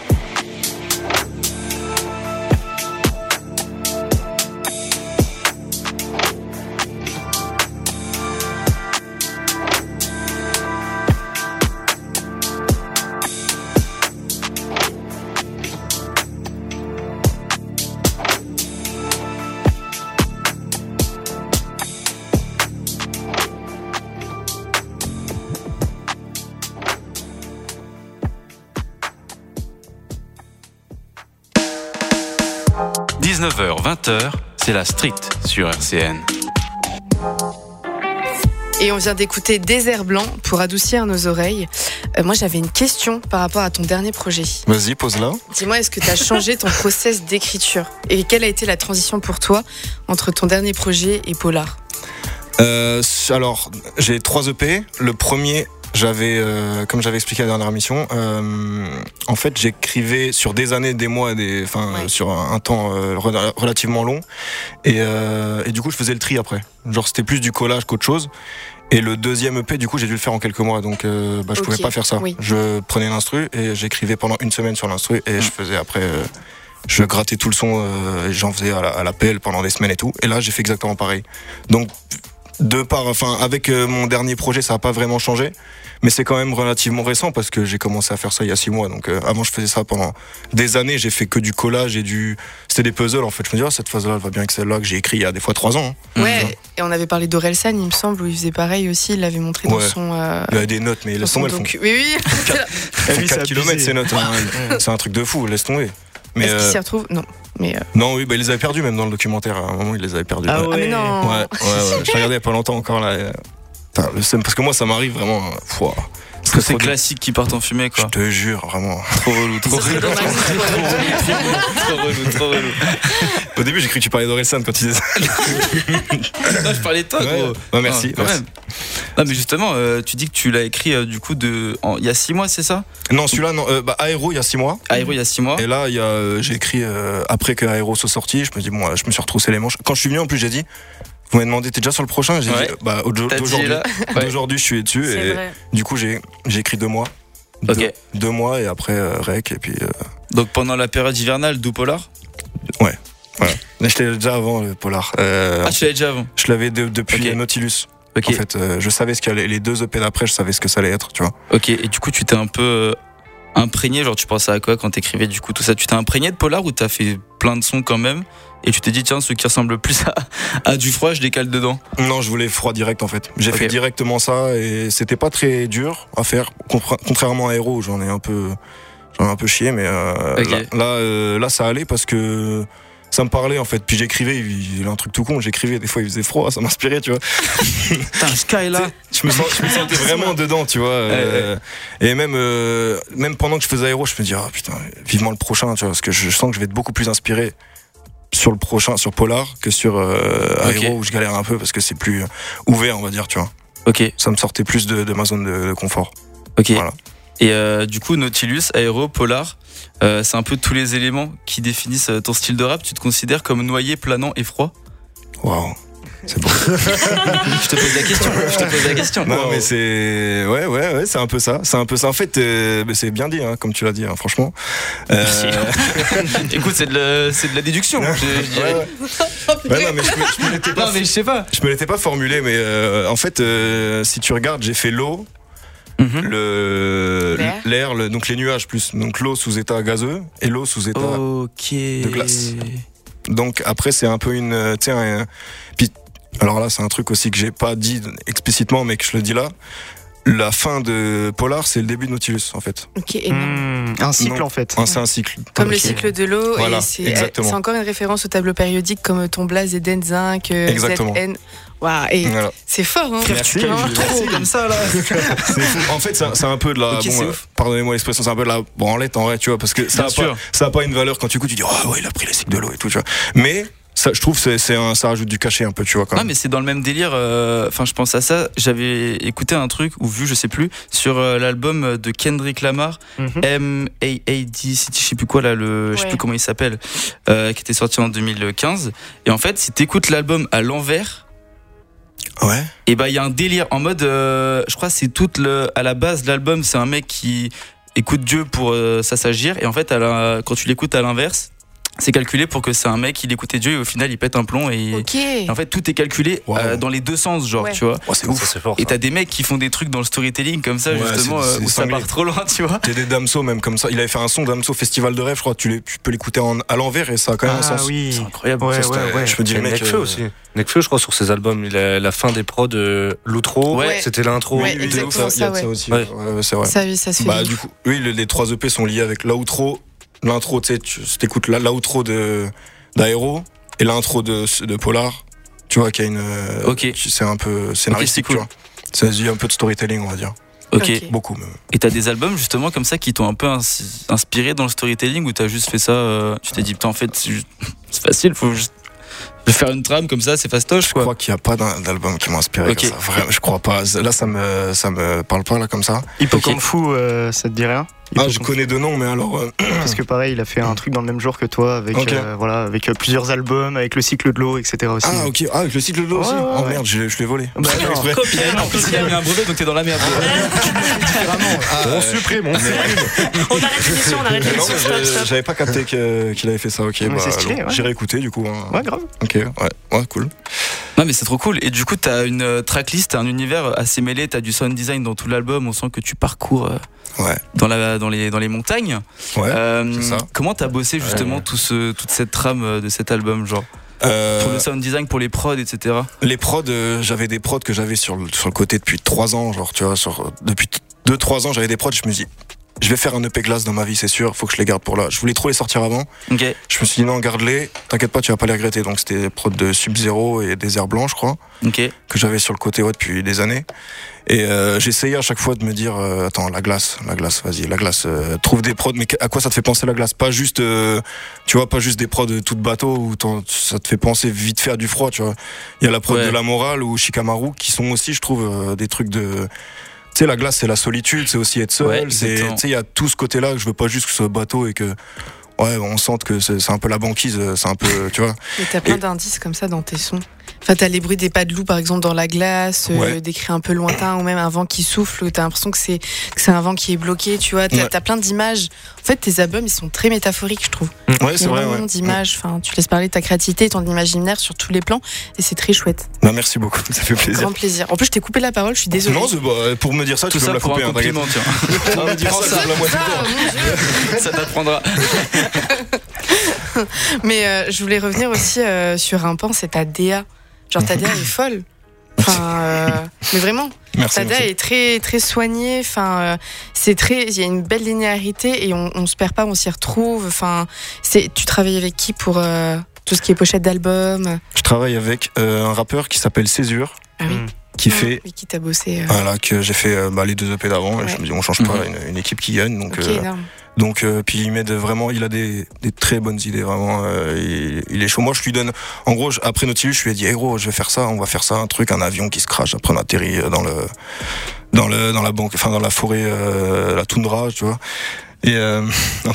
[SPEAKER 6] dix-neuf heures vingt, c'est la street sur R C N.
[SPEAKER 7] Et on vient d'écouter Désert Blanc pour adoucir nos oreilles. Euh, moi, j'avais une question par rapport à ton dernier projet.
[SPEAKER 10] Vas-y, pose-la.
[SPEAKER 7] Dis-moi, est-ce que tu as changé ton process d'écriture? Et quelle a été la transition pour toi entre ton dernier projet et Polar?
[SPEAKER 10] euh, Alors, j'ai trois E P. Le premier, j'avais, euh, comme j'avais expliqué à la dernière émission, euh, en fait, j'écrivais sur des années, des mois, des, enfin, ouais. sur un, un temps euh, relativement long. Et, euh, et du coup, je faisais le tri après. Genre, c'était plus du collage qu'autre chose. Et le deuxième E P, du coup, j'ai dû le faire en quelques mois, donc euh, bah, je okay. pouvais pas faire ça. Oui. Je prenais l'instru et j'écrivais pendant une semaine sur l'instru et mmh. je faisais après, euh, je grattais tout le son, euh, et j'en faisais à la, à la pelle pendant des semaines et tout. Et là, j'ai fait exactement pareil. Donc, de part, enfin, avec euh, mon dernier projet, ça a pas vraiment changé, mais c'est quand même relativement récent parce que j'ai commencé à faire ça il y a six mois. Donc, euh, avant, je faisais ça pendant des années. J'ai fait que du collage et du, c'était des puzzles en fait. Je me dis, ah, cette phase-là, elle va bien avec celle-là que j'ai écrit il y a des fois trois ans.
[SPEAKER 7] Hein. Ouais. Mmh. Et on avait parlé d'Orelsan, il me semble, où il faisait pareil aussi. Il l'avait montré dans
[SPEAKER 10] ouais.
[SPEAKER 7] son. Euh...
[SPEAKER 10] Il y a des notes, mais laisse tomber, elles font.
[SPEAKER 7] Oui, oui.
[SPEAKER 10] quatre kilomètres ces notes. Hein. C'est un truc de fou. Laisse tomber.
[SPEAKER 7] Mais Est-ce euh... qu'il s'y retrouve? Non. Mais euh...
[SPEAKER 10] Non, oui, bah, il les avait perdus même dans le documentaire. À un moment, il les avait perdus.
[SPEAKER 7] Ah, ouais. Ah mais non.
[SPEAKER 10] Ouais, ouais, ouais. Je regardais il y a pas longtemps encore là. Putain, le seum, parce que moi, ça m'arrive vraiment. Pouah.
[SPEAKER 8] Parce que c'est classique qui partent en fumée, quoi.
[SPEAKER 10] Je te jure, vraiment.
[SPEAKER 8] Trop relou, trop relou. Trop relou, trop relou.
[SPEAKER 10] Au début, j'ai cru que tu parlais d'Orelsan quand tu disais ça.
[SPEAKER 8] Non, je parlais de toi,
[SPEAKER 10] ouais.
[SPEAKER 8] gros.
[SPEAKER 10] Ouais, merci.
[SPEAKER 8] Non,
[SPEAKER 10] merci.
[SPEAKER 8] Non, mais justement, euh, tu dis que tu l'as écrit euh, du coup de, en, il y a six mois, c'est ça?
[SPEAKER 10] Non, celui-là, non. Euh, bah, Aéro, il y a six mois.
[SPEAKER 8] Aéro, il y a six mois.
[SPEAKER 10] Et là, il y a, euh, j'ai écrit euh, après que Aéro soit sorti. Je me dis bon, là, je me suis retroussé les manches. Quand je suis venu, en plus, j'ai dit. Vous m'avez demandé, t'es déjà sur le prochain? J'ai
[SPEAKER 8] ouais.
[SPEAKER 10] dit, bah, d'aujourd'hui,
[SPEAKER 8] ouais.
[SPEAKER 10] d'aujourd'hui, je suis dessus.
[SPEAKER 9] C'est
[SPEAKER 10] et
[SPEAKER 9] vrai.
[SPEAKER 10] du coup, j'ai, j'ai écrit deux mois.
[SPEAKER 8] Ok.
[SPEAKER 10] Deux, deux mois et après euh, rec. Et puis, euh...
[SPEAKER 8] Donc pendant la période hivernale, d'où Polar?
[SPEAKER 10] Ouais. Voilà. Mais je l'ai déjà avant, le Polar. Euh,
[SPEAKER 8] ah, tu l'avais déjà avant?
[SPEAKER 10] Je l'avais de, depuis
[SPEAKER 8] okay.
[SPEAKER 10] Nautilus.
[SPEAKER 8] Ok.
[SPEAKER 10] En fait, euh, je savais ce qu'il y allait. Les deux E P d'après, je savais ce que ça allait être, tu vois.
[SPEAKER 8] Ok, et du coup, tu t'es un peu euh, imprégné, genre tu pensais à quoi quand t'écrivais du coup tout ça? Tu t'es imprégné de Polar ou t'as fait plein de sons quand même? Et tu t'es dit, tiens, ce qui ressemble plus à, à du froid, je les cale dedans?
[SPEAKER 10] Non, je voulais froid direct en fait. J'ai okay. fait directement ça et c'était pas très dur à faire, contrairement à Aero, j'en ai un peu, j'en ai un peu chié, mais euh, okay. là, là, euh, là, ça allait parce que ça me parlait en fait. Puis j'écrivais, il y a un truc tout con, j'écrivais, des fois il faisait froid, ça m'inspirait, tu vois.
[SPEAKER 8] Putain, Sky là.
[SPEAKER 10] Je me, sens, je me sentais vraiment dedans, tu vois. Euh, ouais, ouais. Et même, euh, même pendant que je faisais Aero, je me dis, ah putain, vivement le prochain, tu vois, parce que je sens que je vais être beaucoup plus inspiré sur le prochain, sur Polar, que sur euh, okay. Aero où je galère un peu parce que c'est plus ouvert, on va dire, tu vois.
[SPEAKER 8] Ok.
[SPEAKER 10] Ça me sortait plus de, de ma zone de, de confort.
[SPEAKER 8] Ok. Voilà. Et euh, du coup, Nautilus, Aero, Polar, euh, c'est un peu tous les éléments qui définissent ton style de rap. Tu te considères comme noyé, planant et froid?
[SPEAKER 10] Waouh. C'est bon.
[SPEAKER 8] Je te pose la question. Je te pose la question.
[SPEAKER 10] Non, mais c'est ouais, ouais, ouais, c'est un peu ça. C'est un peu ça. En fait, euh, c'est bien dit, hein, comme tu l'as dit, hein, franchement. Euh...
[SPEAKER 8] Écoute, c'est de, la, c'est de la déduction. je, je dirais.
[SPEAKER 10] Ouais, ouais. Ouais, non, mais je me, je me l'étais pas.
[SPEAKER 8] Non, mais je sais pas.
[SPEAKER 10] Je me l'étais pas formulé, mais euh, en fait, euh, si tu regardes, j'ai fait l'eau, mm-hmm. le l'air, l'air le, donc les nuages plus, donc l'eau sous état gazeux et l'eau sous état
[SPEAKER 8] okay.
[SPEAKER 10] de glace. Donc après, c'est un peu une, tu sais, un, puis alors là, c'est un truc aussi que j'ai pas dit explicitement, mais que je le dis là. La fin de Polar, c'est le début de Nautilus, en fait.
[SPEAKER 7] Ok, énorme.
[SPEAKER 15] Mmh, un cycle,
[SPEAKER 10] non,
[SPEAKER 15] en fait.
[SPEAKER 10] Un, c'est un cycle.
[SPEAKER 7] Comme
[SPEAKER 10] okay.
[SPEAKER 7] le cycle de l'eau.
[SPEAKER 10] Voilà,
[SPEAKER 7] et c'est,
[SPEAKER 10] exactement.
[SPEAKER 7] c'est encore une référence au tableau périodique comme ton Blaze, Eden, Zinc,
[SPEAKER 10] exactement.
[SPEAKER 7] Z N. Waouh, et
[SPEAKER 10] voilà.
[SPEAKER 7] c'est fort, hein.
[SPEAKER 8] Frère, tu vraiment trop comme ça, là.
[SPEAKER 10] C'est fou. En fait, c'est, c'est un peu de la.
[SPEAKER 8] Okay,
[SPEAKER 10] bon, euh, pardonnez-moi l'expression, c'est un peu de la branlette en vrai, tu vois, parce que ça a, pas, ça a pas une valeur quand tu écoutes, tu dis, oh ouais, il a pris le cycle de l'eau et tout, tu vois. Mais. Ça, je trouve c'est, c'est un, ça rajoute du cachet un peu, tu vois. Quand même.
[SPEAKER 8] Non, mais c'est dans le même délire. Enfin, euh, je pense à ça. J'avais écouté un truc ou vu, je sais plus, sur euh, l'album de Kendrick Lamar, mm-hmm. M A A D City, je sais plus quoi là, le, ouais. je sais plus comment il s'appelle, euh, qui était sorti en deux mille quinze. Et en fait, si t'écoutes l'album à l'envers,
[SPEAKER 10] ouais.
[SPEAKER 8] Et bah il y a un délire en mode, euh, je crois que c'est toute le, à la base de l'album, c'est un mec qui écoute Dieu pour euh, s'assagir. Et en fait, à la, quand tu l'écoutes à l'inverse. C'est calculé pour que c'est un mec, il écoutait Dieu et au final il pète un plomb et,
[SPEAKER 7] okay.
[SPEAKER 8] et en fait tout est calculé wow. euh, dans les deux sens, genre, ouais. tu vois.
[SPEAKER 10] Oh, c'est ouf. Ça, c'est fort, ça.
[SPEAKER 8] Et t'as des mecs qui font des trucs dans le storytelling comme ça, ouais, justement, c'est, c'est où ça part trop loin, tu vois.
[SPEAKER 10] T'as des Damso même comme ça. Il avait fait un son Damso Festival de rêve, je crois. Tu, les, tu peux l'écouter en, à l'envers et ça a quand même
[SPEAKER 15] ah,
[SPEAKER 10] un sens.
[SPEAKER 15] Oui.
[SPEAKER 8] C'est incroyable.
[SPEAKER 15] Ouais,
[SPEAKER 10] ça,
[SPEAKER 15] ouais, ouais.
[SPEAKER 10] Je peux dire le mec.
[SPEAKER 13] Nekfeu euh... aussi. Nekfeu, je crois, sur ses albums, il a la fin des prods, euh, l'outro,
[SPEAKER 7] ouais.
[SPEAKER 13] c'était l'intro.
[SPEAKER 7] Ouais,
[SPEAKER 10] oui,
[SPEAKER 7] exactement
[SPEAKER 10] ça,
[SPEAKER 7] ça,
[SPEAKER 10] ça
[SPEAKER 7] ouais.
[SPEAKER 10] aussi. Ouais. Ouais, c'est vrai.
[SPEAKER 7] Ça, oui, ça se fait.
[SPEAKER 10] Bah, du coup, oui, les, les trois E P sont liés avec l'outro, l'intro, tu sais, tu t'écoutes l'outro de d'Aero et l'intro de, de Polar, tu vois, qu'il y a une.
[SPEAKER 8] Ok.
[SPEAKER 10] C'est un peu scénaristique, okay, cool. Tu vois. Ça dit un peu de storytelling, on va dire.
[SPEAKER 8] Ok.
[SPEAKER 7] okay.
[SPEAKER 10] Beaucoup même.
[SPEAKER 8] Et t'as des albums justement comme ça qui t'ont un peu ins- inspiré dans le storytelling ou t'as juste fait ça, euh, tu t'es dit putain en fait c'est, juste... c'est facile, faut juste faire une trame comme ça, c'est fastoche quoi.
[SPEAKER 10] Je crois qu'il n'y a pas d'album qui m'a inspiré okay. comme ça. Vraiment, je crois pas. Là ça me ça me parle pas là comme ça.
[SPEAKER 15] Hippocampe okay. Fou, euh, ça te dit rien?
[SPEAKER 10] Ah, je connais deux noms, mais alors. Euh...
[SPEAKER 15] Parce que pareil, il a fait un truc dans le même genre que toi, avec okay. euh, voilà, avec euh, plusieurs albums, avec le cycle de l'eau, et cetera aussi.
[SPEAKER 10] Ah ok, ah, avec le cycle de l'eau ouais, aussi. Ouais, oh ouais. Merde, je, je l'ai volé.
[SPEAKER 15] Bah, non,
[SPEAKER 8] en plus, il a mis un brevet, donc t'es dans la merde.
[SPEAKER 10] Ah,
[SPEAKER 13] on supprime, on supprime.
[SPEAKER 9] On arrête l'émission, on arrête l'émission. Stop, stop.
[SPEAKER 10] J'avais pas capté que, qu'il avait fait ça. Ok, bah,
[SPEAKER 15] c'est stylé. Ouais.
[SPEAKER 10] J'irai écouter du coup. Hein.
[SPEAKER 15] Ouais, grave.
[SPEAKER 10] Ok, ouais, ouais, cool.
[SPEAKER 8] Non mais c'est trop cool. Et du coup t'as une tracklist, t'as un univers assez mêlé, t'as du sound design dans tout l'album, on sent que tu parcours euh,
[SPEAKER 10] ouais.
[SPEAKER 8] dans, la, dans, les, dans les montagnes.
[SPEAKER 10] Ouais,
[SPEAKER 8] euh,
[SPEAKER 10] c'est ça.
[SPEAKER 8] Comment t'as bossé justement ouais. tout ce, toute cette trame de cet album, genre euh, pour le sound design, pour les prods, et cetera.
[SPEAKER 10] Les prods, euh, j'avais des prods que j'avais sur le, sur le côté depuis trois ans, genre tu vois, sur, depuis deux trois ans j'avais des prods, je me dis je vais faire un E P glace dans ma vie, c'est sûr, faut que je les garde pour là. Je voulais trop les sortir avant.
[SPEAKER 8] Okay.
[SPEAKER 10] Je me suis dit non, garde-les, t'inquiète pas, tu vas pas les regretter. Donc c'était des prods de Sub-Zero et des airs blancs, je crois,
[SPEAKER 8] okay.
[SPEAKER 10] que j'avais sur le côté ouais, depuis des années. Et euh, j'essayais à chaque fois de me dire euh, attends, la glace, la glace, vas-y, la glace, euh, trouve des prods, mais à quoi ça te fait penser la glace? Pas juste, euh, tu vois, pas juste des prods tout de bateau où ça te fait penser vite faire du froid, tu vois. Il y a la prod ouais. de La Morale ou Shikamaru qui sont aussi, je trouve, euh, des trucs de. Tu sais, la glace, c'est la solitude, c'est aussi être seul. Ouais, c'est, tu sais, il y a tout ce côté-là que je veux pas juste que ce soit bateau et que, ouais, on sente que c'est, c'est un peu la banquise, c'est un peu, tu vois.
[SPEAKER 7] Et t'as plein et... d'indices comme ça dans tes sons. Enfin, t'as les bruits des pas de loup, par exemple, dans la glace, euh,
[SPEAKER 10] Ouais.
[SPEAKER 7] des cris un peu lointains, ou même un vent qui souffle, où t'as l'impression que c'est, que c'est un vent qui est bloqué, tu vois. T'as,
[SPEAKER 10] Ouais.
[SPEAKER 7] t'as plein d'images. En fait, tes albums, ils sont très métaphoriques, je trouve.
[SPEAKER 10] Ouais,
[SPEAKER 7] Il y
[SPEAKER 10] c'est
[SPEAKER 7] a
[SPEAKER 10] vrai.
[SPEAKER 7] énormément
[SPEAKER 10] Ouais.
[SPEAKER 7] d'images. Enfin, tu laisses parler ta créativité et ton imaginaire sur tous les plans, et c'est très chouette.
[SPEAKER 10] Bah, merci beaucoup, ça fait plaisir.
[SPEAKER 7] Grand plaisir. En plus, je t'ai coupé la parole, je suis désolée.
[SPEAKER 10] Non, c'est, bah, pour me dire ça,
[SPEAKER 8] Tout
[SPEAKER 10] tu peux
[SPEAKER 8] ça
[SPEAKER 10] me la
[SPEAKER 8] pour
[SPEAKER 10] couper.
[SPEAKER 8] un
[SPEAKER 10] hein, t'inquiète.
[SPEAKER 8] compliment, tiens.
[SPEAKER 10] Non, mais dis pas ça, je la moitié du temps.
[SPEAKER 8] Ça t'apprendra.
[SPEAKER 7] Mais euh, je voulais revenir aussi euh, sur un pan, c'est ta D A. Genre ta D A est folle. Enfin, euh, mais vraiment.
[SPEAKER 10] Merci,
[SPEAKER 7] ta D A
[SPEAKER 10] merci.
[SPEAKER 7] est très très soignée. Enfin, euh, c'est très, il y a une belle linéarité et on, on se perd pas, on s'y retrouve. Enfin, c'est, tu travailles avec qui pour euh, tout ce qui est pochette d'album?
[SPEAKER 10] Je travaille avec euh, un rappeur qui s'appelle Césure.
[SPEAKER 7] Ah oui.
[SPEAKER 10] Qui
[SPEAKER 7] Ah,
[SPEAKER 10] fait
[SPEAKER 7] oui, qui t'a bossé. euh.
[SPEAKER 10] voilà, que j'ai fait euh, bah, les deux E P d'avant et
[SPEAKER 7] Ouais.
[SPEAKER 10] je me dis on change pas une, une équipe qui gagne donc
[SPEAKER 7] Ok,
[SPEAKER 10] euh,
[SPEAKER 7] énorme.
[SPEAKER 10] donc euh, puis il m'aide vraiment, il a des, des très bonnes idées vraiment, euh, il, il est chaud. Moi je lui donne en gros je- après Nautilus je lui ai dit hey, gros je vais faire ça, on va faire ça, un truc, un avion qui se crache, après on atterrit euh, dans le dans le dans la banque, enfin dans la forêt, euh, la toundra, tu vois. Et euh,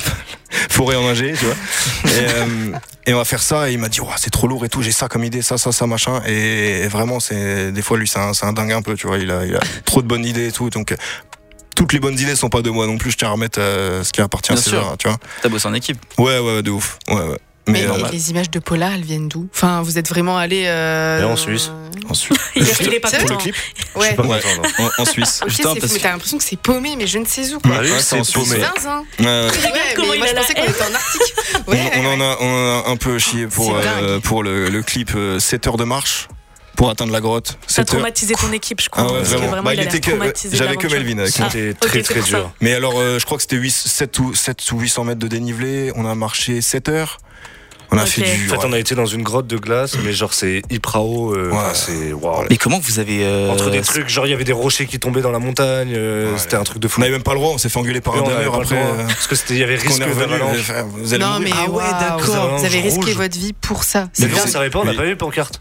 [SPEAKER 10] forêt enneigée, tu vois. Et, euh, et on va faire ça. Et il m'a dit, oh, c'est trop lourd et tout. J'ai ça comme idée, ça, ça, ça, machin. Et, et vraiment, c'est des fois lui, c'est un, c'est un dingue un peu, tu vois. Il a, il a trop de bonnes idées et tout. Donc, euh, toutes les bonnes idées sont pas de moi non plus. Je tiens à remettre euh, ce qui appartient
[SPEAKER 8] Bien
[SPEAKER 10] à César,
[SPEAKER 8] sûr.
[SPEAKER 10] tu vois.
[SPEAKER 8] T'as bossé en équipe.
[SPEAKER 10] Ouais, ouais, de ouf. Ouais, ouais.
[SPEAKER 7] Mais,
[SPEAKER 10] Mais,
[SPEAKER 7] les-
[SPEAKER 10] euh,
[SPEAKER 7] les images de Polar, elles viennent d'où? Enfin, vous êtes vraiment allé. Euh...
[SPEAKER 13] Et en Suisse.
[SPEAKER 10] En Suisse.
[SPEAKER 9] Il est, il est pas
[SPEAKER 7] C'est
[SPEAKER 9] content.
[SPEAKER 10] le clip.
[SPEAKER 7] Ouais.
[SPEAKER 13] Pas
[SPEAKER 10] Ouais.
[SPEAKER 13] content, non.
[SPEAKER 10] En, en Suisse.
[SPEAKER 7] Ok,
[SPEAKER 8] Putain,
[SPEAKER 7] c'est
[SPEAKER 8] parce
[SPEAKER 7] fou, mais t'as l'impression que c'est paumé, mais je ne sais où. Quoi.
[SPEAKER 13] Ah oui,
[SPEAKER 10] Ouais,
[SPEAKER 13] c'est
[SPEAKER 10] en
[SPEAKER 13] en
[SPEAKER 10] Suisse.
[SPEAKER 13] paumé.
[SPEAKER 7] Zinzin.
[SPEAKER 10] Ouais, ouais.
[SPEAKER 7] Ouais,
[SPEAKER 9] comment
[SPEAKER 7] mais
[SPEAKER 9] il
[SPEAKER 7] moi
[SPEAKER 9] a
[SPEAKER 7] je
[SPEAKER 9] la
[SPEAKER 7] pensais qu'on
[SPEAKER 9] haine.
[SPEAKER 7] était en Arctique.
[SPEAKER 10] On,
[SPEAKER 7] Ouais,
[SPEAKER 10] on en
[SPEAKER 7] ouais.
[SPEAKER 10] a, on en a un peu chié pour,
[SPEAKER 7] C'est
[SPEAKER 10] euh,
[SPEAKER 7] dingue.
[SPEAKER 10] pour le, le clip euh, sept heures de marche pour atteindre la grotte.
[SPEAKER 9] Ça a
[SPEAKER 10] sept heures.
[SPEAKER 9] traumatisé ton équipe, je crois.
[SPEAKER 10] Ah ouais,
[SPEAKER 9] parce que
[SPEAKER 10] vraiment.
[SPEAKER 9] vraiment,
[SPEAKER 10] Bah,
[SPEAKER 9] il a
[SPEAKER 10] il était
[SPEAKER 9] l'air
[SPEAKER 10] que-
[SPEAKER 9] traumatisé de
[SPEAKER 10] j'avais que
[SPEAKER 9] l'aventure.
[SPEAKER 10] Melvin avec
[SPEAKER 9] Ah,
[SPEAKER 10] moi.
[SPEAKER 13] C'était
[SPEAKER 9] ok,
[SPEAKER 13] très
[SPEAKER 9] c'est
[SPEAKER 13] très
[SPEAKER 9] pour ça.
[SPEAKER 13] dur.
[SPEAKER 10] Mais alors, euh, je crois que c'était huit, sept, ou, sept ou huit cents mètres de dénivelé. On a marché sept heures. On a
[SPEAKER 9] Ok.
[SPEAKER 10] fait du.
[SPEAKER 13] En fait, on a été dans une grotte de glace, mais genre c'est hyper haut. euh,
[SPEAKER 10] Ouais.
[SPEAKER 13] enfin, c'est waouh.
[SPEAKER 8] Mais comment vous avez. euh,
[SPEAKER 13] Entre des trucs, genre il y avait des rochers qui tombaient dans la montagne. euh,
[SPEAKER 10] Ouais.
[SPEAKER 13] c'était un truc de
[SPEAKER 10] On
[SPEAKER 13] fou.
[SPEAKER 10] n'avait même pas le droit. On s'est fait engueuler par
[SPEAKER 13] Et
[SPEAKER 10] un
[SPEAKER 13] on avait
[SPEAKER 10] donneur
[SPEAKER 13] pas le
[SPEAKER 10] après.
[SPEAKER 13] droit,
[SPEAKER 10] euh,
[SPEAKER 13] parce que c'était, il y avait
[SPEAKER 10] qu'on
[SPEAKER 13] risque
[SPEAKER 10] est revenu.
[SPEAKER 13] d'avalanche.
[SPEAKER 10] euh, Vous allez
[SPEAKER 7] Non, mais
[SPEAKER 10] mourir.
[SPEAKER 13] Ah ouais,
[SPEAKER 7] waouh.
[SPEAKER 13] d'accord.
[SPEAKER 7] Vous avez risqué
[SPEAKER 13] Rouge.
[SPEAKER 7] votre vie pour ça.
[SPEAKER 13] Mais
[SPEAKER 7] C'est
[SPEAKER 13] nous, on
[SPEAKER 7] dingue.
[SPEAKER 13] savait pas, on n'a
[SPEAKER 10] Oui.
[SPEAKER 13] pas eu les pancartes.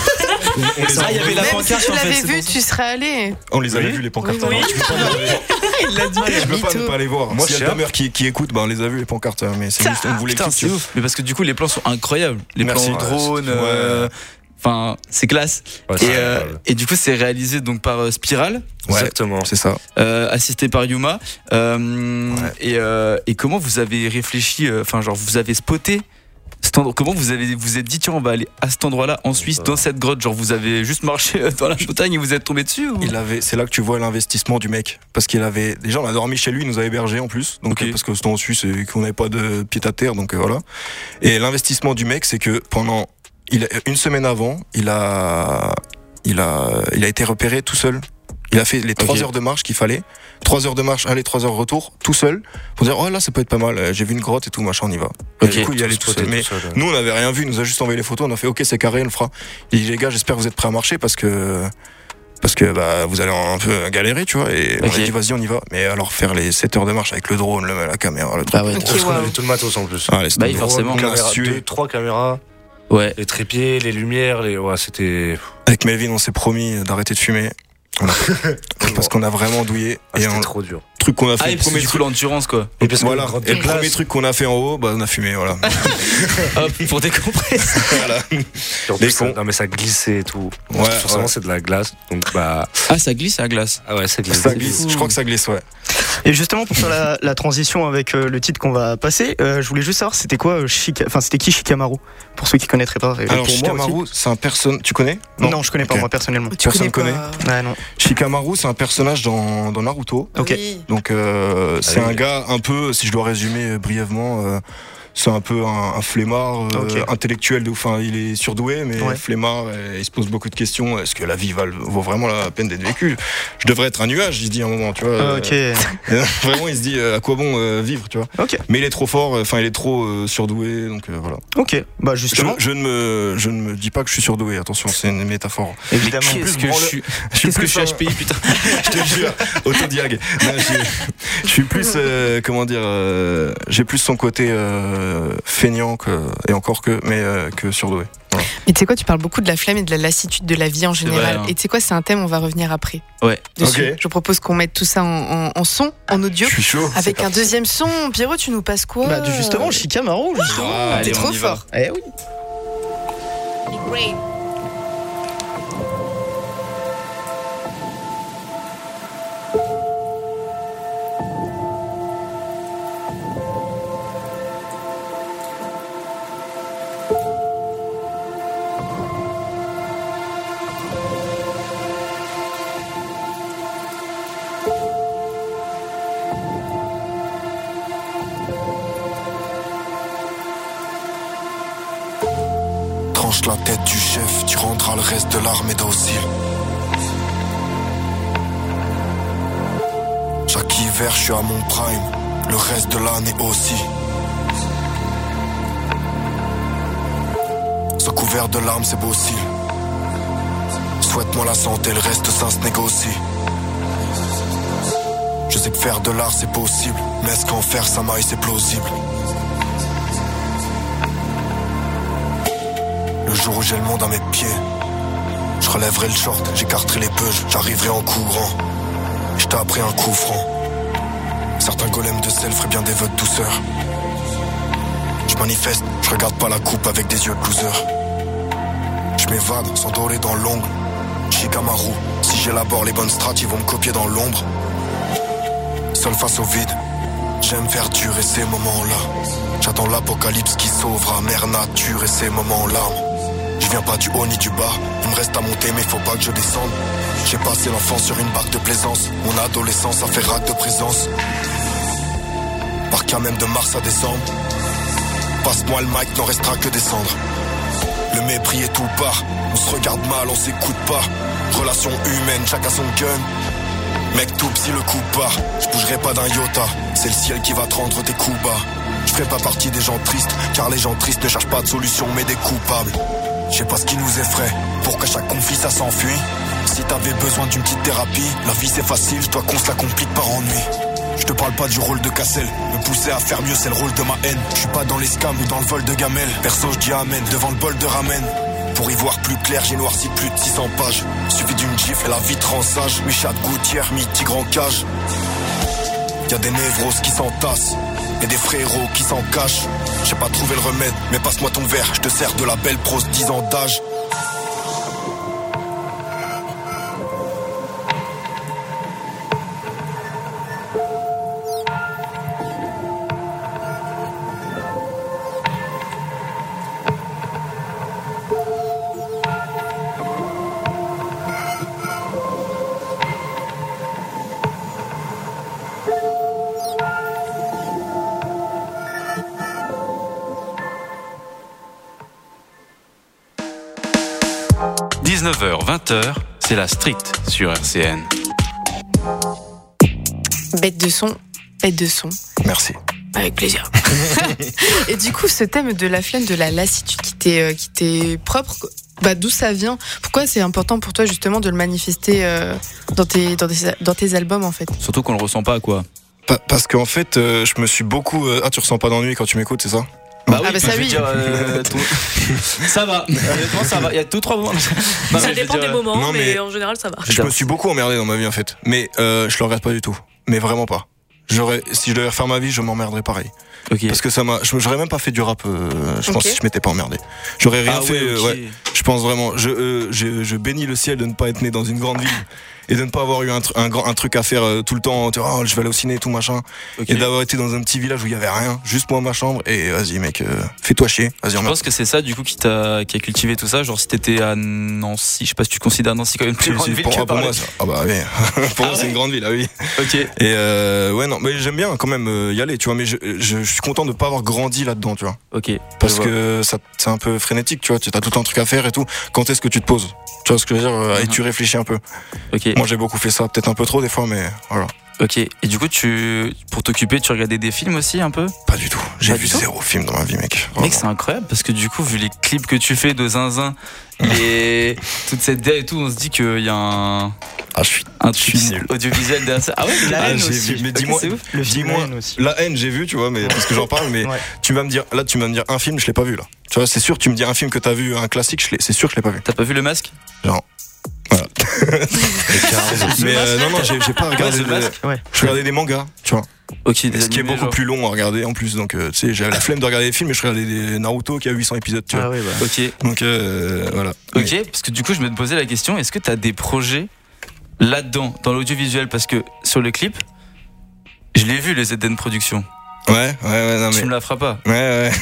[SPEAKER 10] On les a
[SPEAKER 8] Ah, il y avait la
[SPEAKER 7] Même
[SPEAKER 8] pancarte
[SPEAKER 7] si tu
[SPEAKER 8] en fait.
[SPEAKER 7] l'avais
[SPEAKER 8] c'est
[SPEAKER 7] vu,
[SPEAKER 8] pour ça.
[SPEAKER 7] tu serais allé.
[SPEAKER 10] On les avait
[SPEAKER 13] Oui.
[SPEAKER 10] vus les pancartes.
[SPEAKER 7] Oui, oui.
[SPEAKER 10] avant. Tu peux pas ne-
[SPEAKER 7] Il l'a dit.
[SPEAKER 10] Je peux pas
[SPEAKER 7] Mytho.
[SPEAKER 10] ne pas les voir.
[SPEAKER 13] Moi,
[SPEAKER 10] S'il y a
[SPEAKER 13] je
[SPEAKER 10] le
[SPEAKER 13] sais.
[SPEAKER 10] demeure qui, qui écoute, bah, on les a vus les pancartes. hein, Mais c'est juste, on voulait
[SPEAKER 8] Putain,
[SPEAKER 10] le
[SPEAKER 8] c'est
[SPEAKER 10] clip.
[SPEAKER 8] ouf. Mais parce que du coup, les plans sont incroyables. Les
[SPEAKER 10] Merci.
[SPEAKER 8] plans au drone.
[SPEAKER 10] Ouais.
[SPEAKER 8] euh, Enfin, c'est classe.
[SPEAKER 13] Ouais,
[SPEAKER 8] Et,
[SPEAKER 13] c'est
[SPEAKER 8] euh,
[SPEAKER 13] incroyable.
[SPEAKER 8] et du coup, c'est réalisé donc par euh, Spiral,
[SPEAKER 10] Ouais,
[SPEAKER 13] Exactement.
[SPEAKER 10] c'est ça.
[SPEAKER 8] euh, assisté par Yuma. Euh,
[SPEAKER 10] Ouais.
[SPEAKER 8] et, euh, et comment vous avez réfléchi euh, Enfin, genre, vous avez spoté cet endroit- Comment vous avez vous êtes dit tiens, on va aller à cet endroit-là en Suisse, dans cette grotte. Genre, vous avez juste marché euh, dans la montagne et vous êtes tombé dessus ou...
[SPEAKER 10] Il avait, c'est là que tu vois l'investissement du mec, parce qu'il avait, déjà on a dormi chez lui, il nous a hébergé en plus, donc
[SPEAKER 8] Ok.
[SPEAKER 10] euh, parce que c'était en Suisse et qu'on n'avait pas de pied à terre, donc euh, voilà. Et l'investissement du mec, c'est que pendant, il a- une semaine avant, il a, il a, il a été repéré tout seul. Il a fait les trois
[SPEAKER 8] Ok.
[SPEAKER 10] heures de marche qu'il fallait, trois heures de marche, aller trois heures retour, tout seul, pour dire oh là ça peut être pas mal. euh, J'ai vu une grotte et tout machin, on y va. Et
[SPEAKER 8] Ok.
[SPEAKER 10] du coup il y allait tout seul. Mais
[SPEAKER 13] seul, ouais.
[SPEAKER 10] nous on n'avait rien vu, il nous a juste envoyé les photos, on a fait ok c'est carré, on le fera. Il dit les gars j'espère que vous êtes prêts à marcher parce que parce que bah vous allez un peu galérer tu vois et on
[SPEAKER 8] Ok.
[SPEAKER 10] a dit vas-y on y va. Mais alors faire les sept heures de marche avec le drone, le- la caméra, le truc.
[SPEAKER 8] Ah ouais.
[SPEAKER 7] Ok,
[SPEAKER 13] Parce qu'on
[SPEAKER 7] waouh.
[SPEAKER 13] avait tout le matos en plus.
[SPEAKER 10] Ah, laisse
[SPEAKER 8] Bah oui,
[SPEAKER 10] tomber.
[SPEAKER 8] forcément.
[SPEAKER 10] On a
[SPEAKER 13] Caméra,
[SPEAKER 10] sué.
[SPEAKER 13] deux, trois caméras,
[SPEAKER 8] Ouais.
[SPEAKER 13] les trépieds, les lumières, les ouais, c'était.
[SPEAKER 10] Avec Melvin on s'est promis d'arrêter de fumer. On a- parce qu'on a vraiment douillé
[SPEAKER 13] Ah,
[SPEAKER 10] et
[SPEAKER 13] c'était
[SPEAKER 10] un
[SPEAKER 13] trop dur.
[SPEAKER 10] truc qu'on a fait
[SPEAKER 8] Ah, et
[SPEAKER 10] le
[SPEAKER 8] parce que
[SPEAKER 10] premier
[SPEAKER 8] du coup,
[SPEAKER 10] truc,
[SPEAKER 8] l'endurance quoi.
[SPEAKER 13] Et parce que
[SPEAKER 10] voilà,
[SPEAKER 13] une grotte
[SPEAKER 10] et
[SPEAKER 13] de
[SPEAKER 10] le
[SPEAKER 13] glace,
[SPEAKER 10] premier truc qu'on a fait en haut, bah on a fumé, voilà.
[SPEAKER 8] Hop, pour décompresser.
[SPEAKER 10] Voilà.
[SPEAKER 13] en
[SPEAKER 10] Les
[SPEAKER 13] plus, ça-
[SPEAKER 10] cons.
[SPEAKER 13] non mais ça glissait et tout.
[SPEAKER 10] Ouais,
[SPEAKER 13] Parce que forcément
[SPEAKER 10] ouais.
[SPEAKER 13] c'est de la glace, donc bah
[SPEAKER 8] Ah, ça glisse à la glace.
[SPEAKER 13] ah ouais ça glisse.
[SPEAKER 10] Ça glisse, je crois que ça glisse, ouais.
[SPEAKER 15] Et justement pour faire la, la transition avec euh, le titre qu'on va passer, euh, je voulais juste savoir c'était quoi, euh, Shika- enfin c'était qui Shikamaru pour ceux qui connaîtraient pas. Et
[SPEAKER 10] Alors
[SPEAKER 15] pour moi
[SPEAKER 10] Shikamaru, c'est un personnage. Tu connais
[SPEAKER 15] aussi. Non, je connais pas
[SPEAKER 10] Ok.
[SPEAKER 15] moi personnellement.
[SPEAKER 7] Tu
[SPEAKER 10] Personne
[SPEAKER 7] connais
[SPEAKER 10] connaît.
[SPEAKER 7] pas.
[SPEAKER 15] Ouais non.
[SPEAKER 10] Shikamaru, c'est un personnage dans, dans Naruto.
[SPEAKER 15] Ok.
[SPEAKER 7] Oui.
[SPEAKER 10] Donc euh, c'est
[SPEAKER 13] oui.
[SPEAKER 10] un gars un peu, si je dois résumer euh, brièvement, euh, c'est un peu un, un flemmard euh,
[SPEAKER 15] Ok.
[SPEAKER 10] intellectuel. de- Enfin, il est surdoué, mais
[SPEAKER 15] Ouais.
[SPEAKER 10] flemmard. Et il se pose beaucoup de questions. Est-ce que la vie val- vaut vraiment la peine d'être vécue? Je devrais être un nuage, il se dit à un moment, tu vois.
[SPEAKER 15] Ah, ok.
[SPEAKER 10] Euh, vraiment, il se dit euh, à quoi bon euh, vivre, tu vois.
[SPEAKER 15] Ok.
[SPEAKER 10] Mais il est trop fort. Enfin, il est trop euh, surdoué. Donc euh, voilà.
[SPEAKER 15] Ok. Bah
[SPEAKER 10] Je,
[SPEAKER 15] justement.
[SPEAKER 10] je ne me, je ne me dis pas que je suis surdoué. Attention, c'est une métaphore.
[SPEAKER 15] Évidemment.
[SPEAKER 8] Qu'est-ce que je
[SPEAKER 10] branle-
[SPEAKER 8] suis
[SPEAKER 10] Je suis
[SPEAKER 8] Qu'est-ce que
[SPEAKER 10] plus
[SPEAKER 8] je suis
[SPEAKER 10] un-
[SPEAKER 8] H P I, putain.
[SPEAKER 10] Je te jure, autodiag. Non, je, je suis plus, euh, comment dire, euh, j'ai plus son côté euh, feignant que, et encore que, mais euh, que surdoué. Voilà.
[SPEAKER 7] Mais tu sais quoi, tu parles beaucoup de la flemme et de la lassitude de la vie en général.
[SPEAKER 8] vrai, hein.
[SPEAKER 7] Et tu sais quoi, c'est un thème, on va revenir après.
[SPEAKER 8] Ouais.
[SPEAKER 7] Dessus.
[SPEAKER 10] Ok.
[SPEAKER 7] Je propose qu'on mette tout ça en, en- en son, en audio.
[SPEAKER 10] Je suis chaud.
[SPEAKER 7] Avec un deuxième son. Pierrot, tu nous passes quoi?
[SPEAKER 15] Bah justement Shikamaru justement.
[SPEAKER 8] Ah,
[SPEAKER 7] T'es
[SPEAKER 8] allez, on
[SPEAKER 7] trop
[SPEAKER 8] y va.
[SPEAKER 7] fort.
[SPEAKER 15] Eh oui.
[SPEAKER 1] lâches la tête du chef, tu rendras le reste de l'armée docile. Chaque hiver, je suis à mon prime, le reste de l'année aussi. Sous couvert de larmes, c'est beau aussi. Souhaite-moi la santé, le reste ça se négocie. Je sais que faire de l'art c'est possible, mais est-ce qu'en faire ça maille c'est plausible? Le jour où j'ai le monde à mes pieds, je relèverai le short, j'écarterai les peuges, j'arriverai en courant. Je t'ai appris un coup franc. Certains golems de sel feraient bien des vœux de douceur. Je manifeste, je regarde pas la coupe avec des yeux de loser. Je m'évade sans dorer dans l'ongle. Shikamaru, si j'élabore les bonnes strates, ils vont me copier dans l'ombre. Seul face au vide, j'aime faire durer ces moments-là. J'attends l'apocalypse qui sauvera mère nature et ces moments en larmes. Je viens pas du haut ni du bas, il me reste à monter mais faut pas que je descende. J'ai passé l'enfance sur une barque de plaisance, mon adolescence a fait rack de présence. Par cas même de mars à décembre, passe-moi le mic, n'en restera que descendre. Le mépris et tout part, on se regarde mal, on s'écoute pas. Relation humaine, chacun son gun. Mec tout psy le coup part, je bougerai pas d'un iota. C'est le ciel qui va te rendre tes coups bas. Je ferai pas partie des gens tristes, car les gens tristes ne cherchent pas de solution mais des coupables. Je sais pas ce qui nous effraie, pour qu'à chaque conflit ça s'enfuit. Si t'avais besoin d'une petite thérapie, la vie c'est facile, toi qu'on se la complique par ennui. Je te parle pas du rôle de Cassel, me pousser à faire mieux c'est le rôle de ma haine. Je suis pas dans les scams ou dans le vol de gamelles, perso je dis amen devant le bol de ramen. Pour y voir plus clair, j'ai noirci plus de six cents pages. Suffit d'une gifle et la vie te rend sage. Richard Gouttière, mi-tigre en cage. Y'a des névroses qui s'entassent et des frérots qui s'en cachent. J'ai pas trouvé le remède, mais passe-moi ton verre, je te sers de la belle prose, dix ans d'âge.
[SPEAKER 6] dix-neuf heures vingt heures, c'est la Street sur R C N.
[SPEAKER 7] Bête de son, bête de son.
[SPEAKER 10] Merci.
[SPEAKER 7] Avec plaisir. Et du coup, ce thème de la flemme, de la lassitude qui t'est, euh, qui t'est propre, bah, d'où ça vient? Pourquoi c'est important pour toi justement de le manifester euh, dans, tes, dans, tes, dans tes albums en fait?
[SPEAKER 8] Surtout qu'on le ressent pas quoi.
[SPEAKER 10] Pa- parce qu'en fait, euh, je me suis beaucoup... Euh... Ah, tu ressens pas d'ennui quand tu m'écoutes, c'est ça?
[SPEAKER 8] Bah oui,
[SPEAKER 7] ah bah ça oui.
[SPEAKER 8] Dire, euh, ton... ça va. Honnêtement, ça va. Il y a deux trois moments.
[SPEAKER 9] Non, ça dépend
[SPEAKER 8] dire...
[SPEAKER 9] des moments,
[SPEAKER 10] non, mais,
[SPEAKER 9] mais en général ça va.
[SPEAKER 10] Je me suis beaucoup emmerdé dans ma vie en fait, mais euh, je le regrette pas du tout. Mais vraiment pas. J'aurais, si je devais refaire ma vie, je m'emmerderais pareil.
[SPEAKER 8] Okay.
[SPEAKER 10] Parce que ça m'a, j'aurais même pas fait du rap. Euh, je
[SPEAKER 7] okay.
[SPEAKER 10] pense si je m'étais pas emmerdé. J'aurais rien
[SPEAKER 8] ah
[SPEAKER 10] fait.
[SPEAKER 8] Ouais, okay.
[SPEAKER 10] euh, ouais. Je pense vraiment. Je, euh, je, je bénis le ciel de ne pas être né dans une grande ville et de ne pas avoir eu un, tr- un, grand, un truc à faire euh, tout le temps. Tu vois, oh, je vais aller au ciné et tout machin. Okay. Et d'avoir été dans un petit village où il y avait rien, juste moi ma chambre. Et vas-y mec, euh, fais-toi chier. Vas-y.
[SPEAKER 8] Je
[SPEAKER 10] emmerde.
[SPEAKER 8] pense que c'est ça du coup qui t'a, qui a cultivé tout ça. Genre si t'étais à Nancy, je sais pas si tu considères Nancy comme une plus grande ville
[SPEAKER 10] pour,
[SPEAKER 8] que
[SPEAKER 10] pour moi, ça. Ah bah oui. pour ah moi ouais c'est une grande ville, ah oui.
[SPEAKER 8] Ok. Et
[SPEAKER 10] euh, ouais non, mais j'aime bien quand même euh, y aller, tu vois. Mais je, je, je suis content de pas avoir grandi là-dedans, tu vois.
[SPEAKER 8] Ok.
[SPEAKER 10] Parce que ça, c'est un peu frénétique, tu vois. Tu as tout un truc à faire et tout. Quand est-ce que tu te poses? Tu vois ce que je veux dire? Mm-hmm. Et tu réfléchis un peu.
[SPEAKER 8] Ok.
[SPEAKER 10] Moi j'ai beaucoup fait ça, peut-être un peu trop des fois, mais voilà.
[SPEAKER 8] Ok. Et du coup, tu, pour t'occuper, tu regardais des films aussi un peu?
[SPEAKER 10] Pas du tout. J'ai
[SPEAKER 8] Pas
[SPEAKER 10] vu
[SPEAKER 8] du tout
[SPEAKER 10] zéro film dans ma vie, mec. Vraiment.
[SPEAKER 8] Mec, c'est incroyable parce que du coup, vu les clips que tu fais de Zinzin et toute cette idée et tout, on se dit qu'il y a un.
[SPEAKER 10] Ah, je suis
[SPEAKER 8] un truc audiovisuel derrière ça. Ah ouais,
[SPEAKER 10] la
[SPEAKER 8] ah,
[SPEAKER 10] haine
[SPEAKER 8] j'ai
[SPEAKER 10] aussi.
[SPEAKER 8] Vu.
[SPEAKER 10] Mais dis-moi,
[SPEAKER 8] okay,
[SPEAKER 10] le dis-moi, la haine, aussi. La haine, j'ai vu, tu vois, mais parce que j'en parle, mais ouais. tu vas me dire, là, tu vas me dire un film, je l'ai pas vu là. Tu vois, c'est sûr, tu me dis un film que t'as vu, un classique, je l'ai, c'est sûr que je l'ai pas vu.
[SPEAKER 8] T'as pas vu Le Masque?
[SPEAKER 10] Genre. Voilà. mais euh, non, non, j'ai, j'ai pas regardé.
[SPEAKER 8] Ouais,
[SPEAKER 10] de...
[SPEAKER 8] masque, ouais.
[SPEAKER 10] Je regardais des mangas, tu vois.
[SPEAKER 8] Ok, des
[SPEAKER 10] ce qui est beaucoup
[SPEAKER 8] genre.
[SPEAKER 10] plus long à regarder en plus, donc euh, tu sais, j'avais la flemme de regarder des films, mais je regardais des Naruto qui a huit cents épisodes, tu vois.
[SPEAKER 8] Ah ouais, bah. Ok.
[SPEAKER 10] Donc euh, voilà.
[SPEAKER 8] Ok,
[SPEAKER 10] oui.
[SPEAKER 8] Parce que du coup, je me posais la question, est-ce que t'as des projets là-dedans, dans l'audiovisuel? Parce que sur le clip, je l'ai vu, les Z N Productions.
[SPEAKER 10] Ouais, ouais, ouais, non mais.
[SPEAKER 8] Tu me la feras pas.
[SPEAKER 10] Ouais, ouais.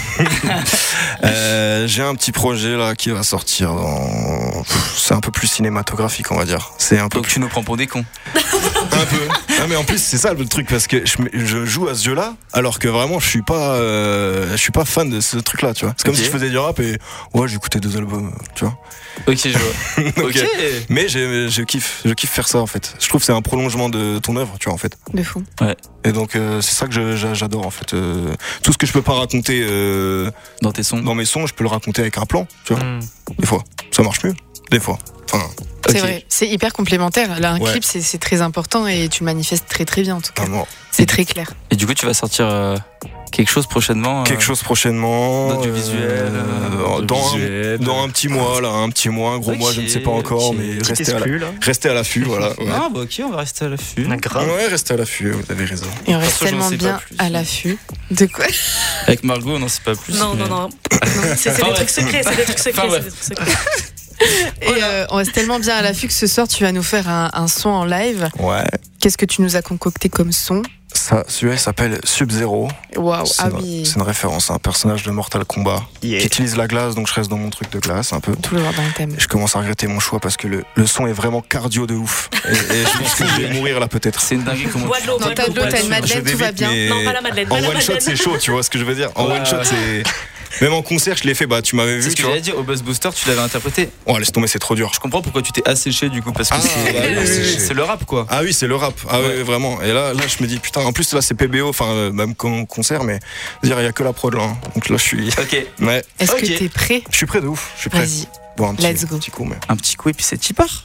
[SPEAKER 10] euh, j'ai un petit projet là qui va sortir dans. C'est un peu plus cinématographique, on va dire. C'est un peu.
[SPEAKER 8] Donc
[SPEAKER 10] plus...
[SPEAKER 8] tu nous prends pour des cons.
[SPEAKER 10] un Un peu. Ah, mais en plus, c'est ça le truc, parce que je, je joue à ce jeu-là, alors que vraiment, je suis pas, euh, je suis pas fan de ce truc-là, tu vois. C'est comme
[SPEAKER 8] Okay.
[SPEAKER 10] si je faisais du rap et ouais, j'écoutais deux albums, tu vois.
[SPEAKER 8] Ok, je vois.
[SPEAKER 10] Donc,
[SPEAKER 8] Ok.
[SPEAKER 10] Mais je, je kiffe, je kiffe faire ça en fait. Je trouve que c'est un prolongement de ton œuvre, tu vois, en fait.
[SPEAKER 7] De fou.
[SPEAKER 8] Ouais.
[SPEAKER 10] Et donc euh, c'est ça que je- j'a- j'adore en fait. Euh, tout ce que je peux pas raconter euh,
[SPEAKER 8] dans tes sons,
[SPEAKER 10] dans mes sons, je peux le raconter avec un plan, tu vois.
[SPEAKER 8] Mm.
[SPEAKER 10] Des fois, ça marche mieux. Des fois. Enfin,
[SPEAKER 7] C'est
[SPEAKER 10] ok.
[SPEAKER 7] vrai, c'est hyper complémentaire. Là, un
[SPEAKER 10] Ouais.
[SPEAKER 7] clip, c'est c'est très important et tu le manifestes très très bien en tout cas.
[SPEAKER 10] Vraiment.
[SPEAKER 7] C'est très clair.
[SPEAKER 8] Et du coup, tu vas sortir euh, quelque chose prochainement. euh,
[SPEAKER 10] Quelque chose prochainement.
[SPEAKER 8] D'audiovisuel,
[SPEAKER 10] euh,
[SPEAKER 8] euh,
[SPEAKER 10] dans, un,
[SPEAKER 8] d'audiovisuel.
[SPEAKER 10] dans un petit mois, là, un petit mois, un gros
[SPEAKER 8] Ok,
[SPEAKER 10] mois, je ne sais pas encore,
[SPEAKER 8] ok.
[SPEAKER 10] mais
[SPEAKER 8] Petit
[SPEAKER 10] restez à,
[SPEAKER 8] exclu,
[SPEAKER 10] la,
[SPEAKER 8] là.
[SPEAKER 10] restez à l'affût, voilà. Ouais.
[SPEAKER 8] Ah bah ok, on va rester à l'affût.
[SPEAKER 10] Ouais, restez à l'affût, vous avez raison.
[SPEAKER 7] Et on reste
[SPEAKER 8] Perso, j'en
[SPEAKER 7] tellement
[SPEAKER 8] sais pas
[SPEAKER 7] bien
[SPEAKER 8] plus.
[SPEAKER 7] à l'affût. De quoi
[SPEAKER 8] Avec Margot, on n'en sait pas plus.
[SPEAKER 9] Non,
[SPEAKER 8] mais-
[SPEAKER 9] non, non. C'est c'est
[SPEAKER 8] Enfin,
[SPEAKER 9] des trucs
[SPEAKER 8] ouais.
[SPEAKER 9] secrets, c'est des trucs secrets.
[SPEAKER 8] Enfin,
[SPEAKER 9] c'est des trucs secrets.
[SPEAKER 7] Et euh, on reste tellement bien à l'affût que ce soir, tu vas nous faire un, un son en live.
[SPEAKER 10] Ouais.
[SPEAKER 7] Qu'est-ce que tu nous as concocté comme son
[SPEAKER 10] Ça, celui-là, il s'appelle Sub-Zero.
[SPEAKER 7] Waouh,
[SPEAKER 10] C'est
[SPEAKER 7] ah
[SPEAKER 10] une-
[SPEAKER 7] oui.
[SPEAKER 10] C'est une référence à un personnage de Mortal Kombat
[SPEAKER 15] Yeah.
[SPEAKER 10] qui utilise la glace, donc je reste dans mon truc de glace un peu.
[SPEAKER 7] Toujours dans le thème.
[SPEAKER 10] Et je commence à regretter mon choix parce que le, le son est vraiment cardio de ouf. Et, et je pense que je vais mourir là peut-être.
[SPEAKER 8] C'est une dinguerie comment
[SPEAKER 9] Bois de l'eau,
[SPEAKER 7] Dans
[SPEAKER 9] bois de
[SPEAKER 7] ta
[SPEAKER 9] l'eau,
[SPEAKER 7] de l'eau,
[SPEAKER 9] bois de
[SPEAKER 7] t'as une
[SPEAKER 9] l'eau.
[SPEAKER 7] madeleine,
[SPEAKER 10] Je vais
[SPEAKER 7] tout va
[SPEAKER 10] vite,
[SPEAKER 7] bien.
[SPEAKER 10] mais
[SPEAKER 9] Non, pas la madeleine, pas
[SPEAKER 10] en
[SPEAKER 9] la
[SPEAKER 10] one shot
[SPEAKER 9] madeleine.
[SPEAKER 10] c'est chaud, tu vois ce que je veux dire. En
[SPEAKER 8] Ouais.
[SPEAKER 10] one shot c'est. Même en concert, je l'ai fait, bah tu m'avais
[SPEAKER 8] C'est
[SPEAKER 10] vu,
[SPEAKER 8] ce
[SPEAKER 10] tu
[SPEAKER 8] que
[SPEAKER 10] vois.
[SPEAKER 8] j'allais dire, au Buzz Booster, tu l'avais interprété.
[SPEAKER 10] Oh, laisse tomber, c'est trop dur.
[SPEAKER 8] Je comprends pourquoi tu t'es asséché du coup, parce que
[SPEAKER 10] Ah,
[SPEAKER 8] c'est
[SPEAKER 10] bah oui, oui,
[SPEAKER 8] c'est-
[SPEAKER 10] oui.
[SPEAKER 8] c'est le rap quoi.
[SPEAKER 10] Ah oui, c'est le rap. Ah
[SPEAKER 8] Ouais.
[SPEAKER 10] oui, vraiment. Et là, là, je me dis, putain, en plus, là, c'est P B O, enfin, euh, même con- concert, mais dire, il y a que la prod là. hein. Donc là, je suis.
[SPEAKER 8] Ok.
[SPEAKER 10] Ouais.
[SPEAKER 7] Est-ce
[SPEAKER 8] Ok.
[SPEAKER 7] que t'es prêt
[SPEAKER 10] Je suis prêt de ouf. Je suis prêt.
[SPEAKER 7] Vas-y.
[SPEAKER 10] Bon, un petit,
[SPEAKER 7] Let's go.
[SPEAKER 10] petit coup, mais.
[SPEAKER 8] Un petit coup et puis c'est t'y part.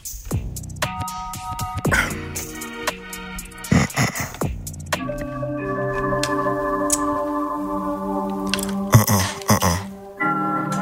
[SPEAKER 10] Un, un, un, un.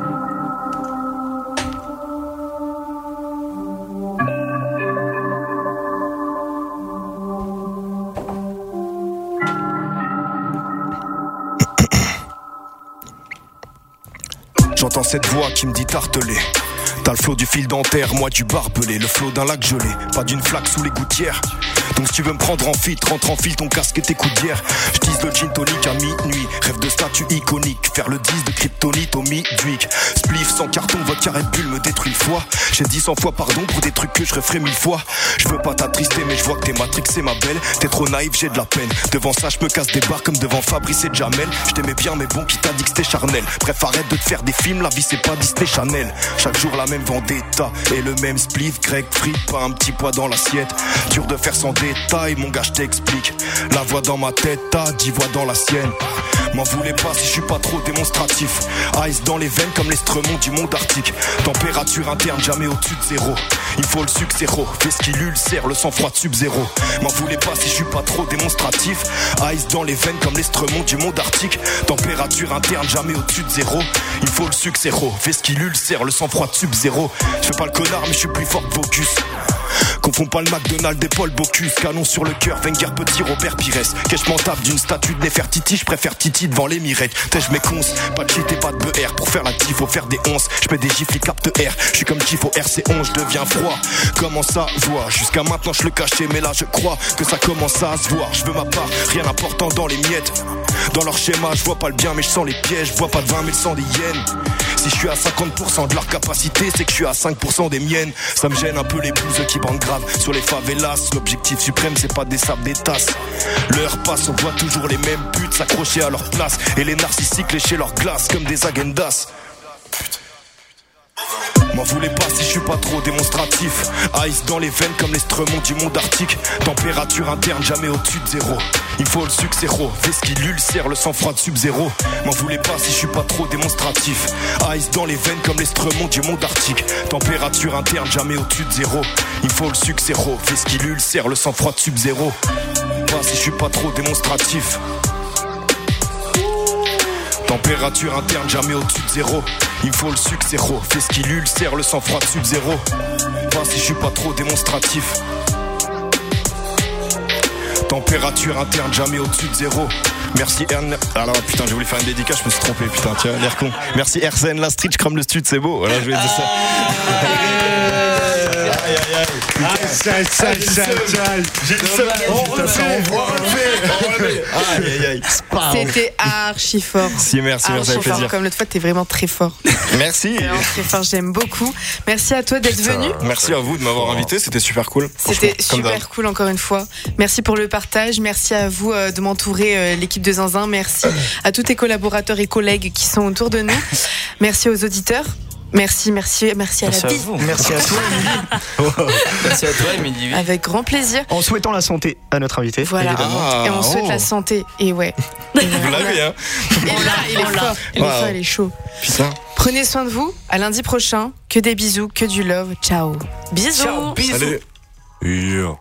[SPEAKER 10] J'entends cette voix qui me dit tarteler. T'as le flot du fil dentaire, moi du barbelé. Le flot d'un lac gelé, pas d'une flaque sous les gouttières. Donc si tu veux me prendre en fit, rentre en fil ton casque et tes coups de bière. J'tise le gin tonic à minuit, rêve de statut iconique. Faire le dix de kryptonite au mi-duic. Spliff sans carton, votre carré de bulle me détruit le foie. J'ai dit cent fois pardon pour des trucs que je referai mille fois. Je veux pas t'attrister mais je vois que t'es matrixé ma belle. T'es trop naïf, j'ai de la peine. Devant ça je me casse des barres comme devant Fabrice et Jamel. Je t'aimais bien mais bon qui t'a dit que c'était charnel. Bref arrête de te faire des films, la vie c'est pas Disney Channel. Chaque jour la même vendetta et le même spliff. Grec free, pas un petit poids dans l'assiette. Dur de faire sans détail, mon gars je t'explique. La voix dans ma tête, t'as dix voix dans la sienne. M'en voulez pas si je suis pas trop démonstratif. Ice dans les veines comme l'estremont du monde arctique. Température interne jamais au-dessus de zéro. Il faut le succès zéro, fais ce qui l'ulcère, le sang-froid de sub-zéro. M'en voulez pas si je suis pas trop démonstratif. Ice dans les veines comme l'estremont du monde arctique. Température interne jamais au-dessus de zéro. Il faut le succès zéro, fais ce qui l'ulcère, le sang-froid de sub-zéro. Je fais pas le connard mais je suis plus fort que Vocus. Confonds pas le McDonald's et Paul Bocuse. Canon sur le cœur, Wenger petit, Robert Pires. Qu'est-ce m'en tape d'une statue de Nefertiti. Je préfère Titi devant les mirettes. T'es je m'éconce, pas de cheat et pas de B R. Pour faire la tif, faut faire des onces. Je mets des gifles, ils captent R. Je suis comme Tif au R C onze, je deviens froid. Comment ça voit? Jusqu'à maintenant je le cachais, mais là je crois que ça commence à se voir. Je veux ma part, rien d'important dans les miettes. Dans leur schéma, je vois pas le bien, mais je sens les pièges. Je vois pas de vingt, mais le sang des yens. Si je suis à cinquante pour cent de leur capacité, c'est que je suis à cinq pour cent des miennes. Ça me gêne un peu les blouses qui bandent grave sur les favelas. L'objectif suprême, c'est pas des sables, des tasses. L'heure passe, on voit toujours les mêmes putes s'accrocher à leur place. Et les narcissiques lécher leur glace comme des agendas. M'en voulez pas si je suis pas trop démonstratif. Ice dans les veines comme l'estremont du monde arctique. Température interne jamais au-dessus de zéro. Il faut le succès zéro, fais ce qui l'ulcère, le sang-froid de sub-zéro. M'en voulez pas si je suis pas trop démonstratif. Ice dans les veines comme l'estremont du monde arctique. Température interne jamais au-dessus de zéro. Il faut le succès zéro, fais ce qui l'ulcère, le sang-froid de sub-zéro. Pas si je suis pas trop démonstratif. Température interne jamais au-dessus de zéro. Il faut le succès zéro, fais ce qui l'ulcère, le sang-froid de sub-zéro. Pas si je suis pas trop démonstratif. Température interne jamais au-dessus de zéro. Merci Ern. Alors putain, j'ai voulu faire une dédicace, je me suis trompé, putain, tiens, l'air con. Merci Erzen, la street, je crame le stud, c'est beau. Voilà, je vais dire ça.
[SPEAKER 17] Aïe, aïe, aïe. Aïe, aïe, aïe, aïe. J'ai le seum. On refait, on refait. Aïe, aïe, aïe.
[SPEAKER 7] C'était archi fort.
[SPEAKER 10] Si, merci, merci, avec plaisir.
[SPEAKER 7] Comme l'autre fois, t'es vraiment très fort.
[SPEAKER 10] Merci.
[SPEAKER 7] Vraiment très fort, j'aime beaucoup. Merci à toi d'être venu.
[SPEAKER 10] Merci à vous de m'avoir invité, c'était super cool.
[SPEAKER 7] C'était super cool encore une fois. Merci pour le partage, merci à vous euh, de m'entourer, euh, l'équipe de Zinzin. Merci à tous tes collaborateurs et collègues qui sont autour de nous. Merci aux auditeurs. Merci, merci, merci à
[SPEAKER 8] Merci
[SPEAKER 7] la
[SPEAKER 8] à
[SPEAKER 7] vie.
[SPEAKER 8] vous.
[SPEAKER 15] Merci à toi, Émilie.
[SPEAKER 8] Merci à toi, Émilie.
[SPEAKER 7] Avec grand plaisir.
[SPEAKER 15] En souhaitant la santé à notre invité.
[SPEAKER 7] Voilà.
[SPEAKER 15] Évidemment.
[SPEAKER 10] Ah,
[SPEAKER 7] Et on souhaite
[SPEAKER 10] oh.
[SPEAKER 7] la santé. Et ouais.
[SPEAKER 10] Vous l'avez, hein.
[SPEAKER 7] Et là, il est fort. Il est
[SPEAKER 10] Wow.
[SPEAKER 7] fort, il est chaud.
[SPEAKER 10] Putain.
[SPEAKER 7] Prenez soin de vous. À lundi prochain. Que des bisous, que du love. Ciao. Bisous.
[SPEAKER 8] Ciao, bisous.
[SPEAKER 10] Allez. Yeah.